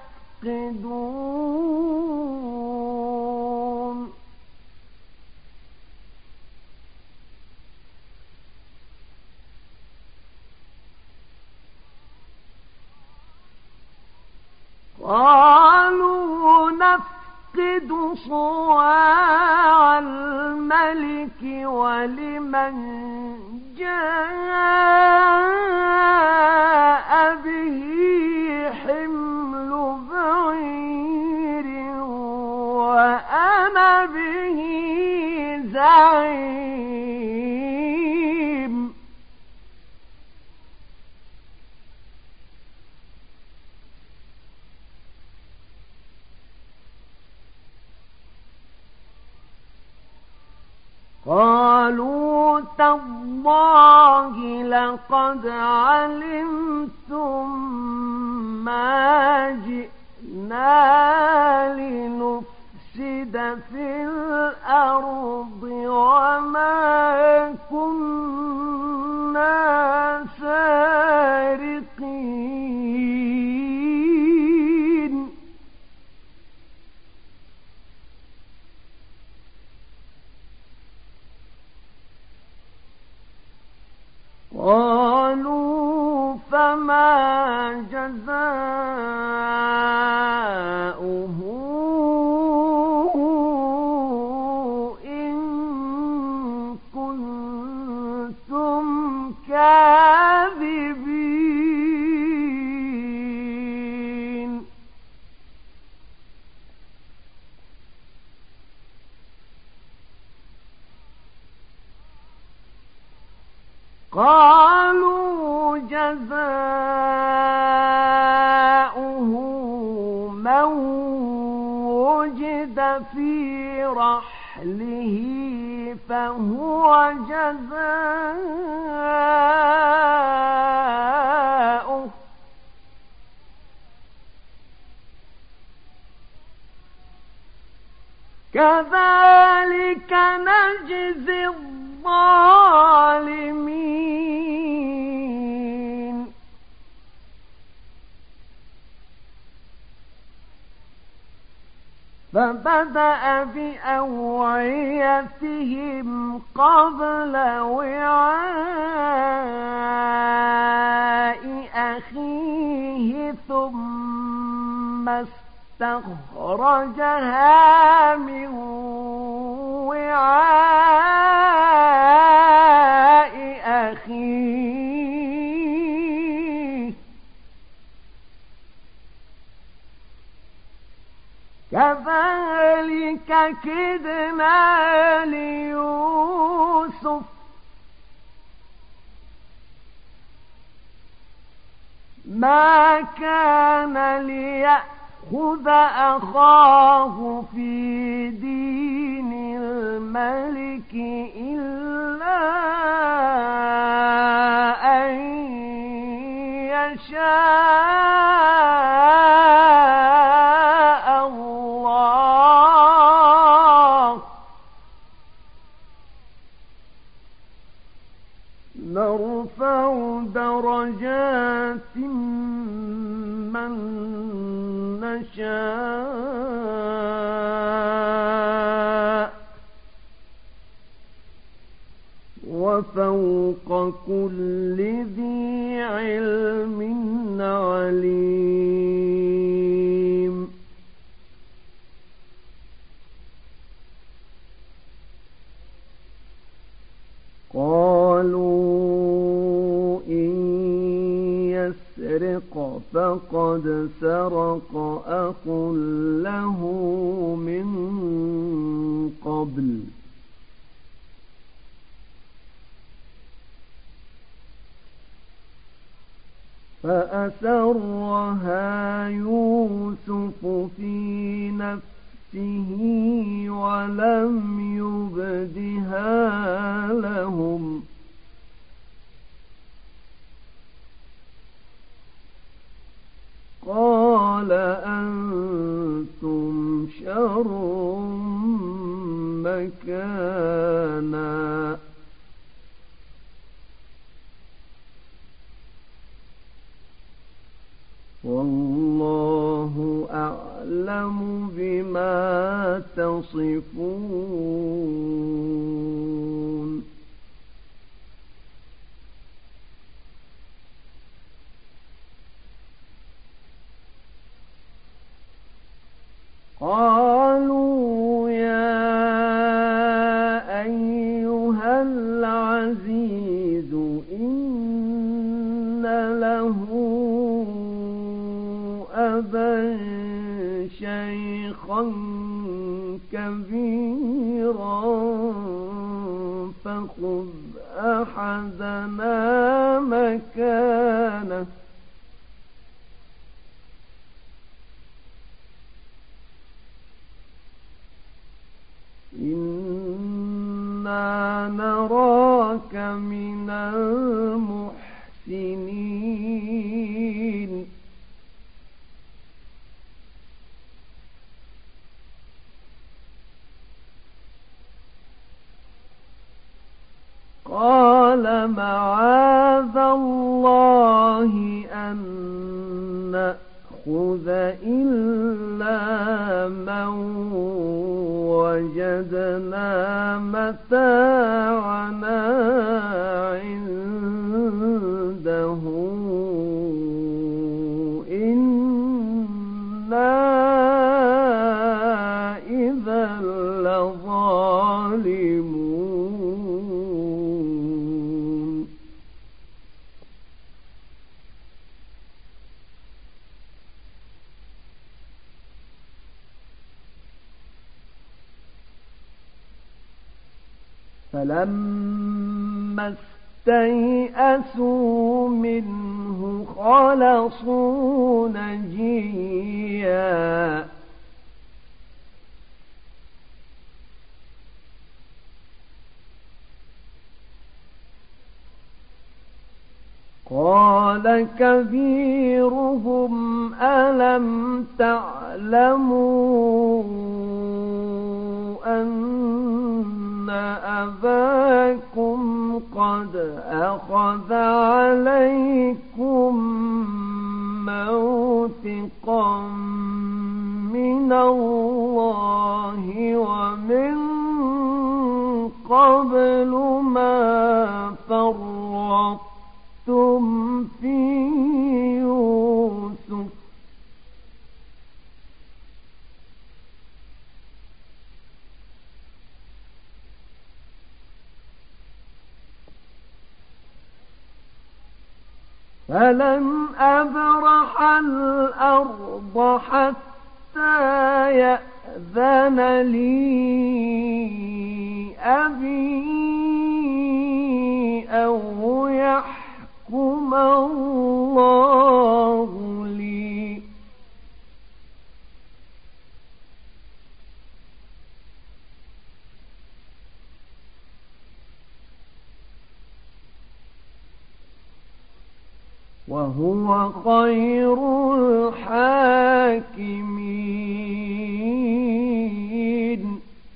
تفقدون. قالوا نفقد صواع الملك ولمن جاء به حمل بعير وأنا به زعيم. قالوا تالله لقد علمتم ما جئنا لنفسد في الأرض وما كنا سارقين. قالوا فما جزاؤه إن كنتم كاذبين. قالوا جزاؤه من وجد في رحله فهو جزاؤه كذلك نجزي الظالمين فبدأ بأوعيتهم قبل وعاء أخيه ثم استخرجها من وعاء أخيه كذلك كدنا ليوسف ما كان ليأخذ أخاه في دين الملك إلا أن يشاء الله نرفع درجات من نشاء وفوق كل ذي علم عليم قالوا إن يسرق فقد سرق أخ له من قبل فأسرها يوسف في نفسه ولم يبدها لهم قال أنتم شر مكانا والله أعلم بما تصفون قالوا يا أيها العزيز إن له أبا شيخا كبيرا فخذ أحدنا مكانه إنا نراك من المحسنين قال معاذ الله أن نأخذ إلا من وجدنا متاعنا عنده إنا إذا لظالمون فلما استيئسوا منه خلصوا نجيا قال كبيرهم ألم تعلموا أن أباكم قد أخذ عليكم موثقا من الله ومن قبل ما فرطتم في يوسف فلن أبرح الأرض حتى يأذن لي أبي أو يحكم الله لي وهو خير الحاكمين.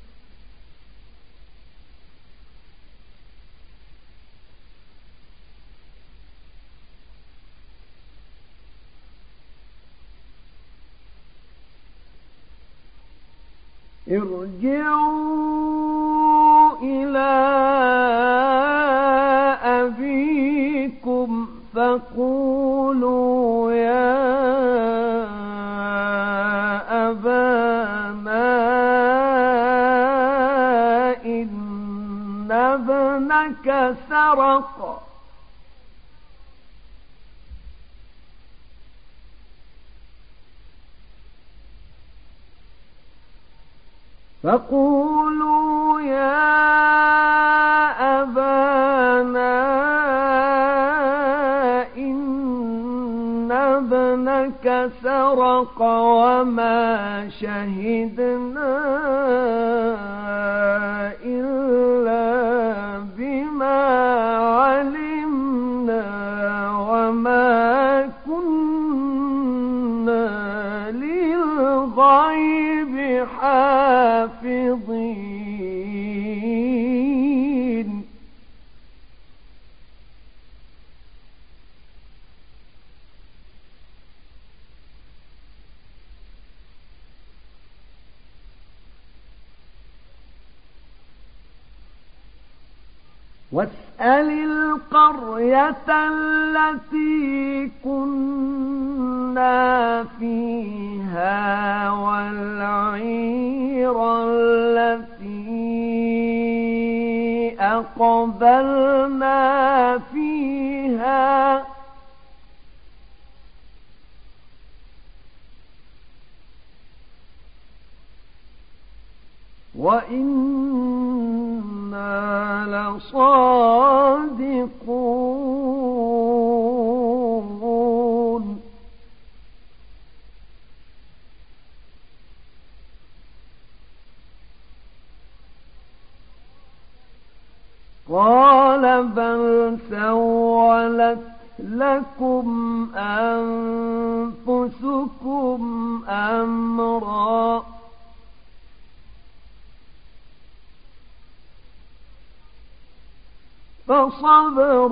ارجعوا إلى أبيكم فقولوا يا أبانا إن ابنك سرق فقولوا يا أبانا إن ابنك سرق وما شهدنا إلا بما علمنا وما كنا للغيب حافظين. واسأل القرية التي كنا فيها والعير التي أقبلنا فيها وإنا لصادقون. قال بل سولت لكم أنفسكم أمرا فصبر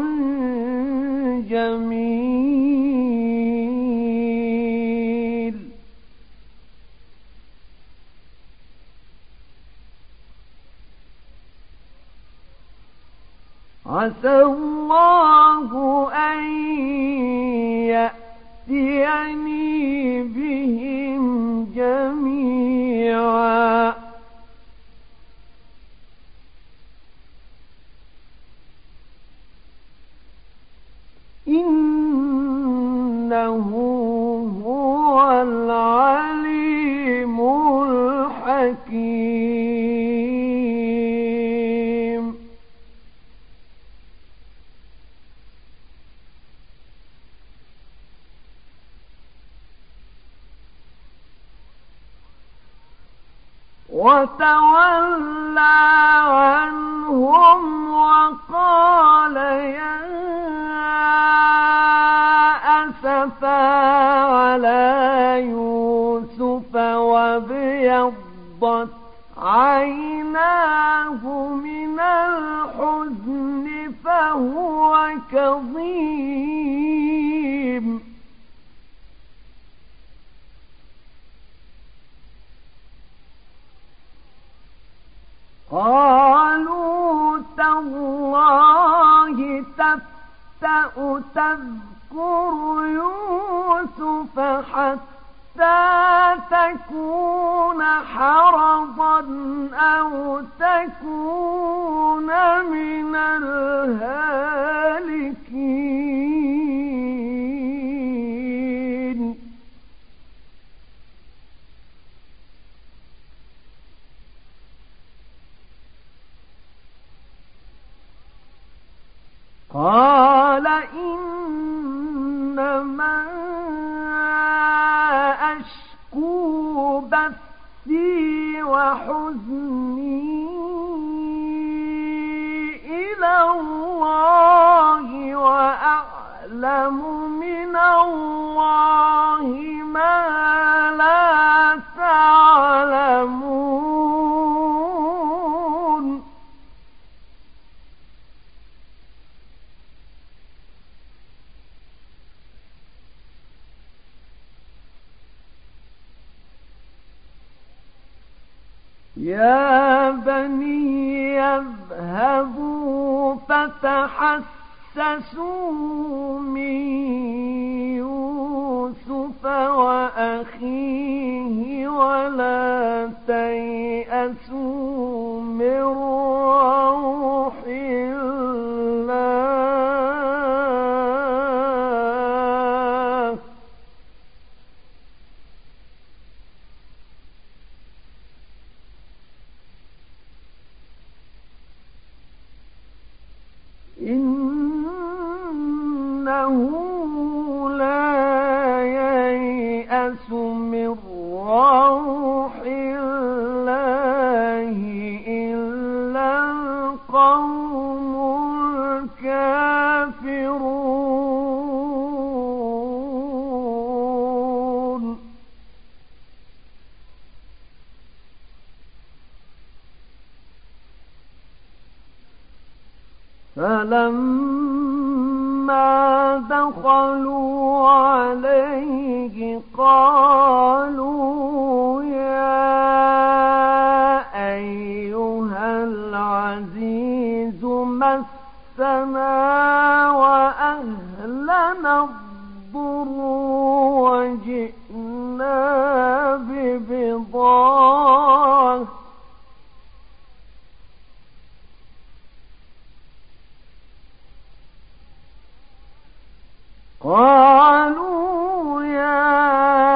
جميل عسى الله أن يأتيني بهم جميعا إنه هو العليم الحكيم. وتولى عنهم وقال يا أسفا على يوسف وابيضت عيناه من الحزن فهو كظيم قالوا تالله تفتأ تذكر يوسف حتى تكون حرضا أو تكون من الهالكين قال إنما أشكو بثي وحزني إلى الله وأعلم من الله ما لا تعلمون يا بني يذهبوا فتحسسوا من يوسف وأخيه ولا تيأسوا من روح الله إنه لا ييأس من روح الله إلا القوم الكافرون فلما دخلوا عليه قالوا يا أيها العزيز مسنا وأهلنا الضر وجئنا ببضاعة قالوا يا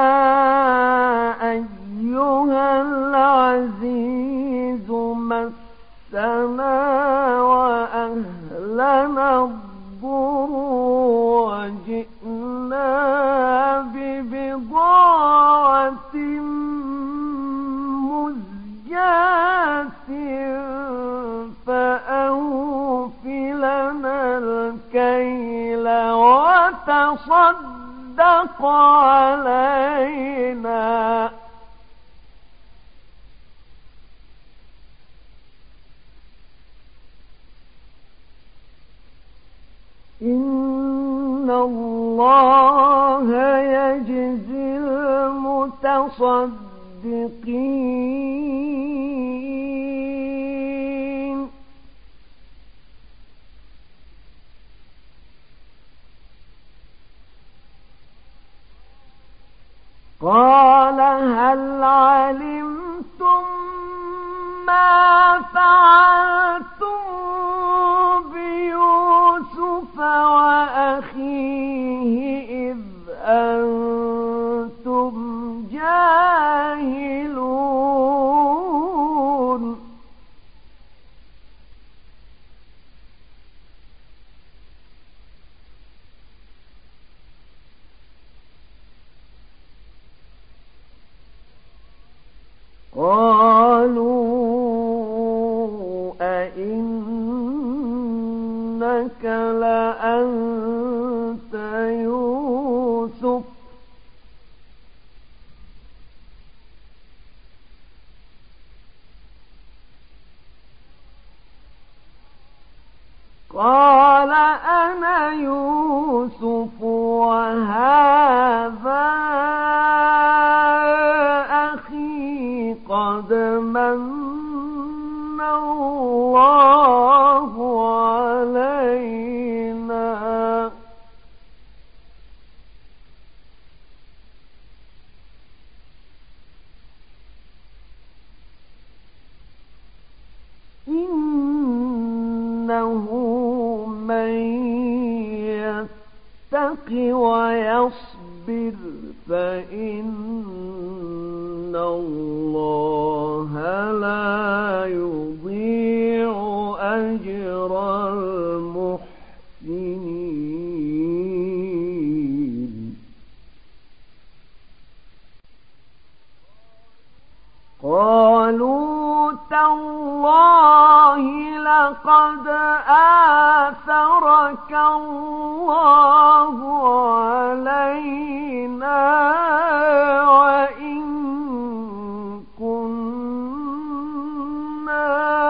أيها العزيز مسنا وأهلنا الضر وجئنا ببضاعة مزجاة فأوف لنا الكيل وتصدق علينا إن الله يجزي المتصدقين قال هل علمتم ما فعلتم بيوسف وأخيه إذ أنتم جاهلون قالوا أئنك لأنت يوسف قال أنا يوسف وهذا أخي قد من الله علينا إنه من يتق ويصبر فإن الله لا يضيع أجر المحسنين قالوا تالله لقد آثرك الله علينا وإن كنا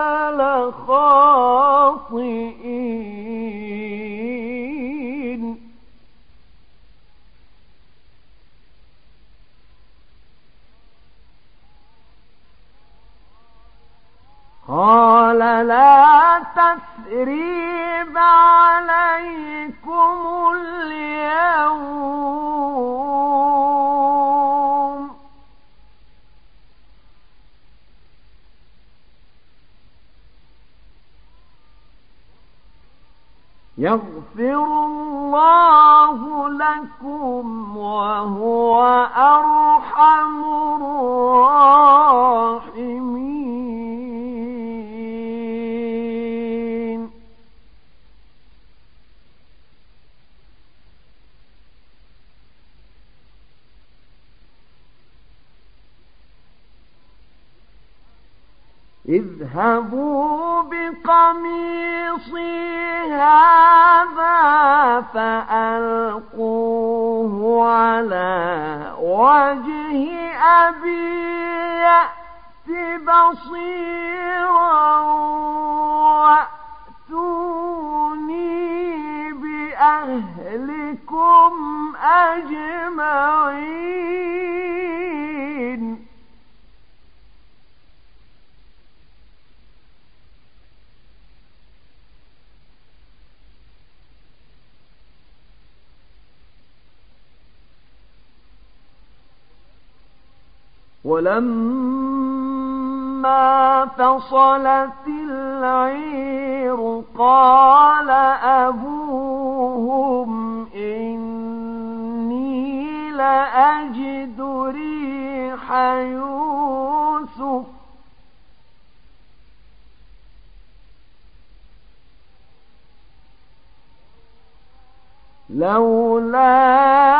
لخاطئين قال لا تثريب عليكم اليوم يغفر الله لكم وهو أرحم الراحمين اذهبوا بقميصي هذا فألقوه على وجه أبي يأت بصيرا وأتوني بأهلكم أجمعين ولما فصلت العير قال أبوهم إني لأجد ريح يوسف لولا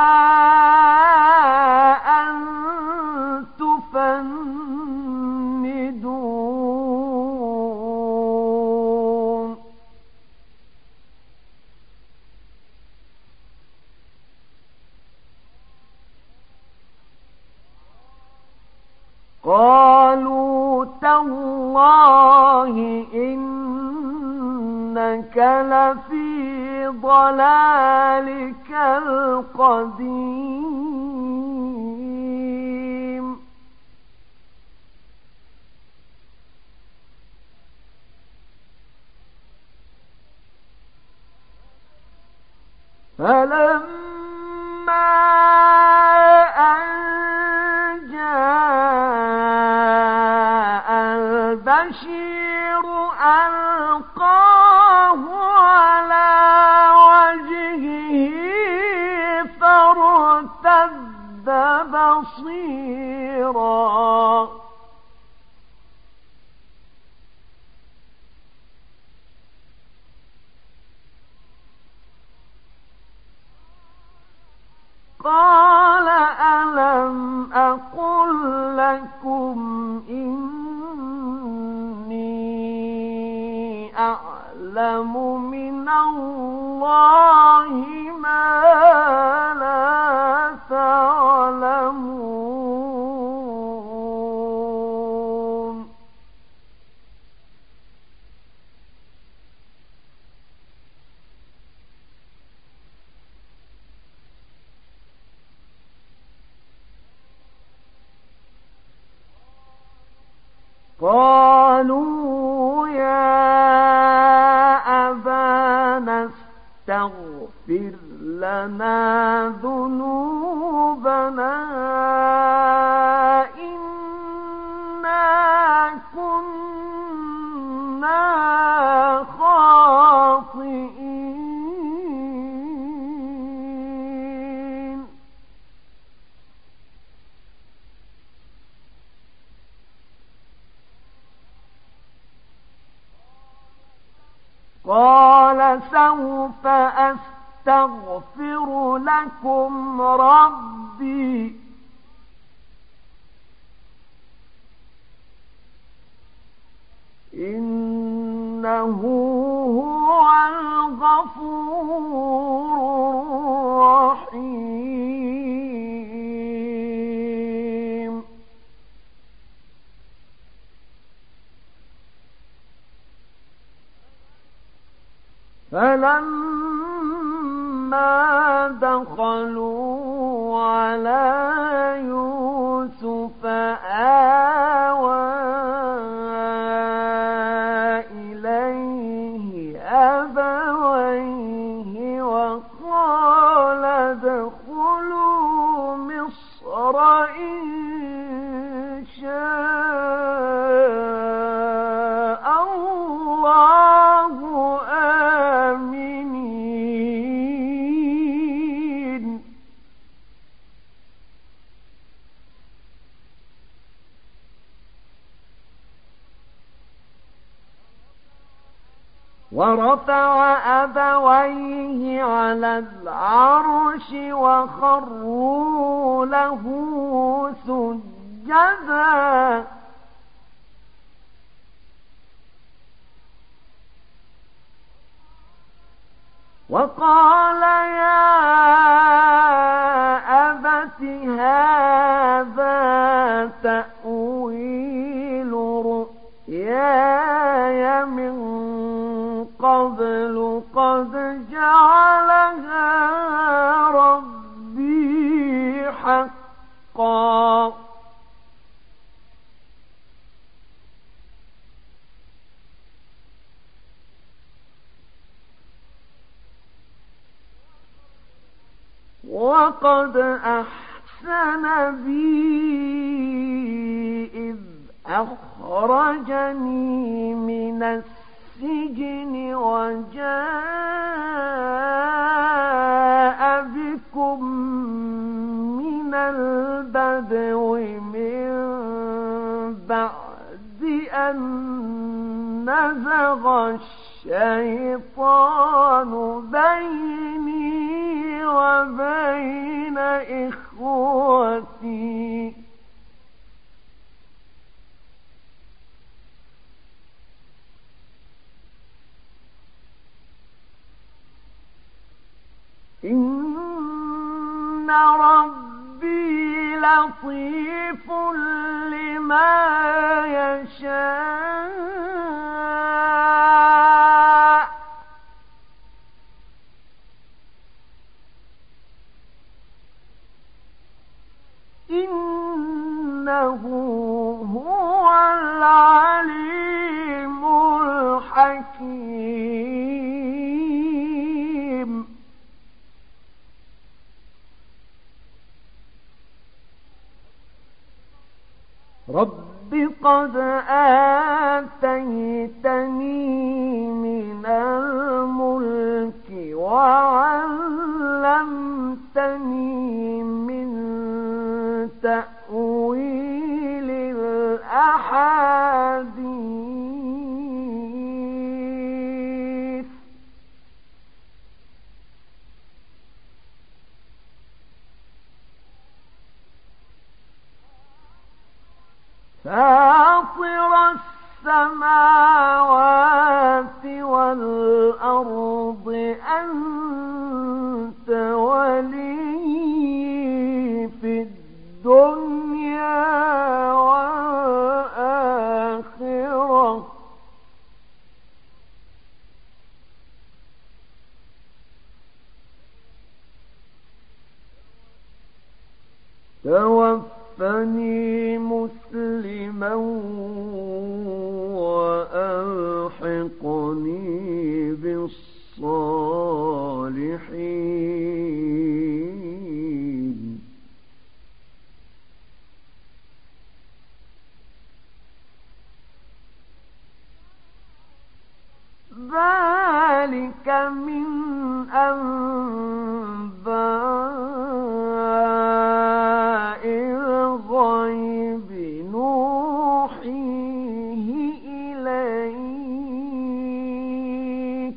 تفندون قالوا تالله إنك لفي ضلالك القديم فلما أن جاء البشير ألقاه على وجهه فارتد بصيرا قال ألم أقل لكم إني أعلم من الله ما لا تعلمون قالوا يا أبانا استغفر لنا ذنوبنا إنا كنا خاطئين. قال سوف أستغفر لكم ربي إنه هو الغفور الرحيم. فلما دخلوا على يوسف آوى إليه أبويه وقال ادخلوا مصر إن شاء الله آمنين. ورفع أبويه على العرش وخروا له سجدا وقال يا أبت هذا تأويل رؤياي من قبل قد جعلها ربي حقا وقد أحسن بي إذ أخرجني من السجن وجاء بكم من البدو من بعد أن نزغ الشيطان بيني وبين إخوتي إن ربي لطيف لما يشاء إنه هو العليم الحكيم. رب قد آتيتني من الملك وعلمتني من تأويل الأحاديث فاطر السماوات والأرض أنت ولي في الدنيا والآخرة توفني مسلما ذلك من أنباء الغيب نوحيه إليك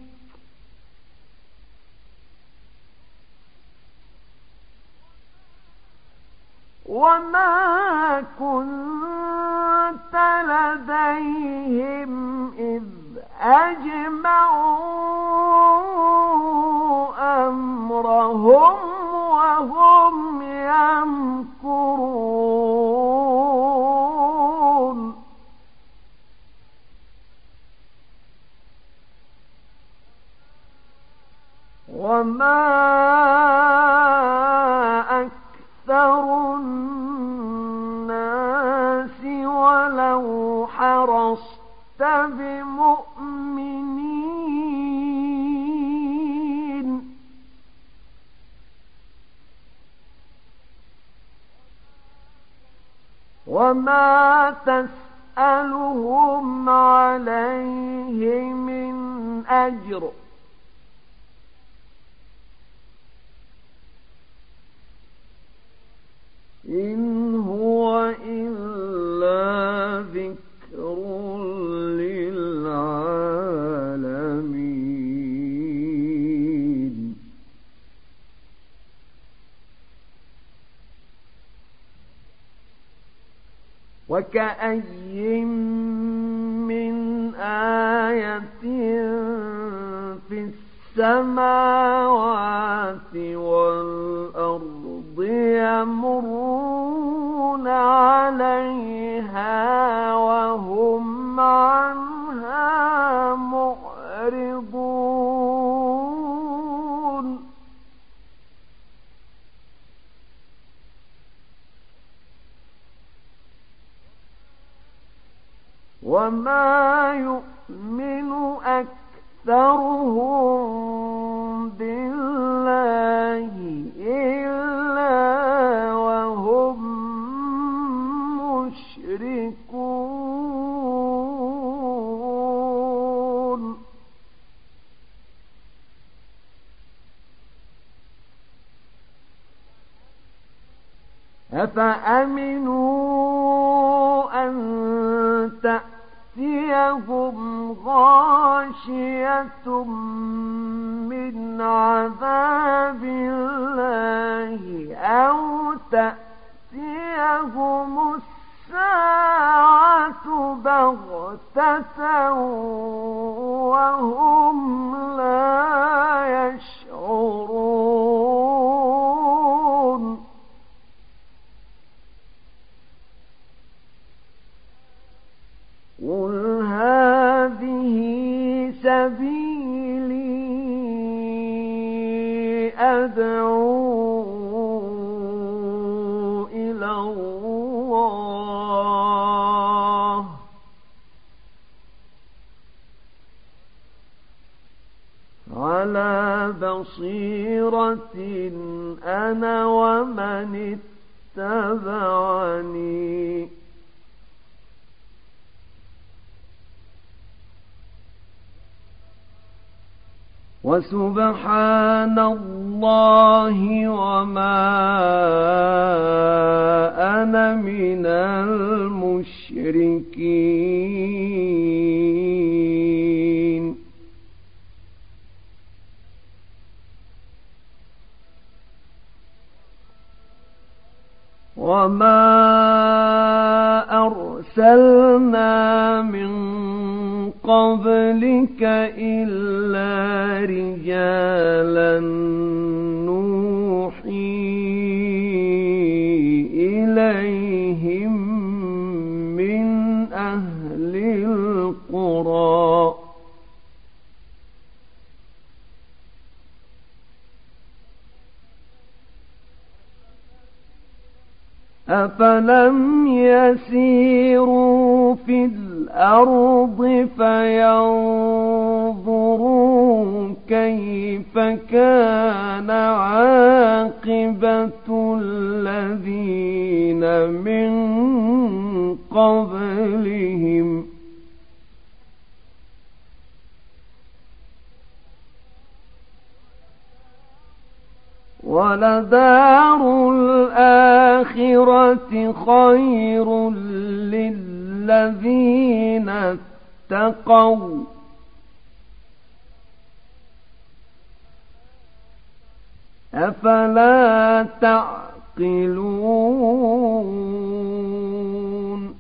وما كنت لديهم إذ أجمعوا أمرهم وهم يمكرون وما أكثر الناس ولو حرصت بمؤمنين وما تسألهم عليه من أجر إن هو إلا ذكر للعالمين وكأي من آية في السماوات والأرض يمرون عليها وهم عنها معرضون وما يؤمن أكثرهم بالله إلا وهم مشركون أفأمنوا أن تأتيهم غاشية من عذاب الله أو تأتيهم الساعة بغتة وهم لا يشعرون قل هذه سبيلي أدعو إلى الله على بصيرة أنا ومن اتبعني وسبحان الله وما أنا من المشركين وما أرسلنا من قبلك إلا رجالا نوحي إليهم من أهل القرى أفلم يسيروا في الأرض فينظروا كيف كان عاقبة الذين من قبلهم ولدار الآخرة خير للذين اتقوا أفلا تعقلون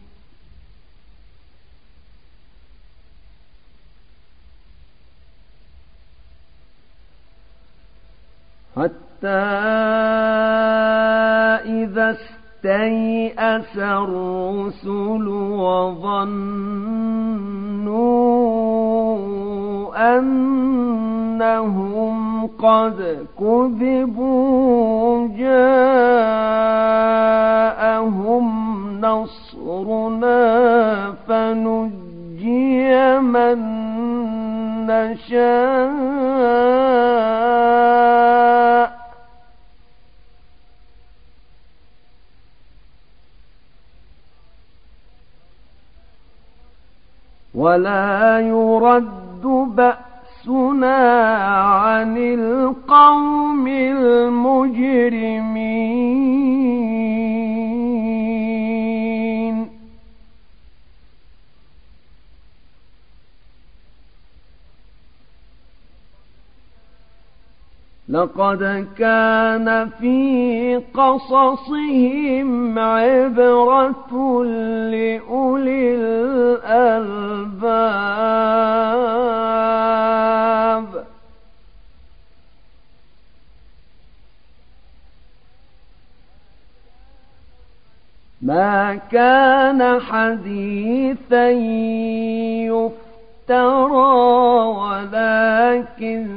حتى إذا استيأس الرسل وظنوا أنهم قد كذبوا جاءهم نصرنا فنجي من نشاء ولا يرد بأسنا عن القوم المجرمين لقد كان في قصصهم عبرة لأولي الألباب ما كان حديثا يفترى ولكن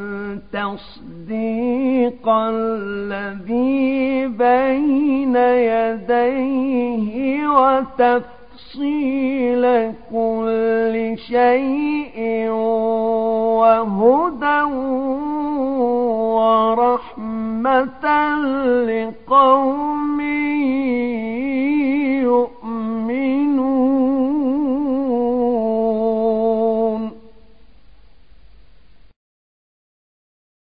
تصديق الذي بين يديه وتفصيل كل شيء وهدى ورحمة لقوم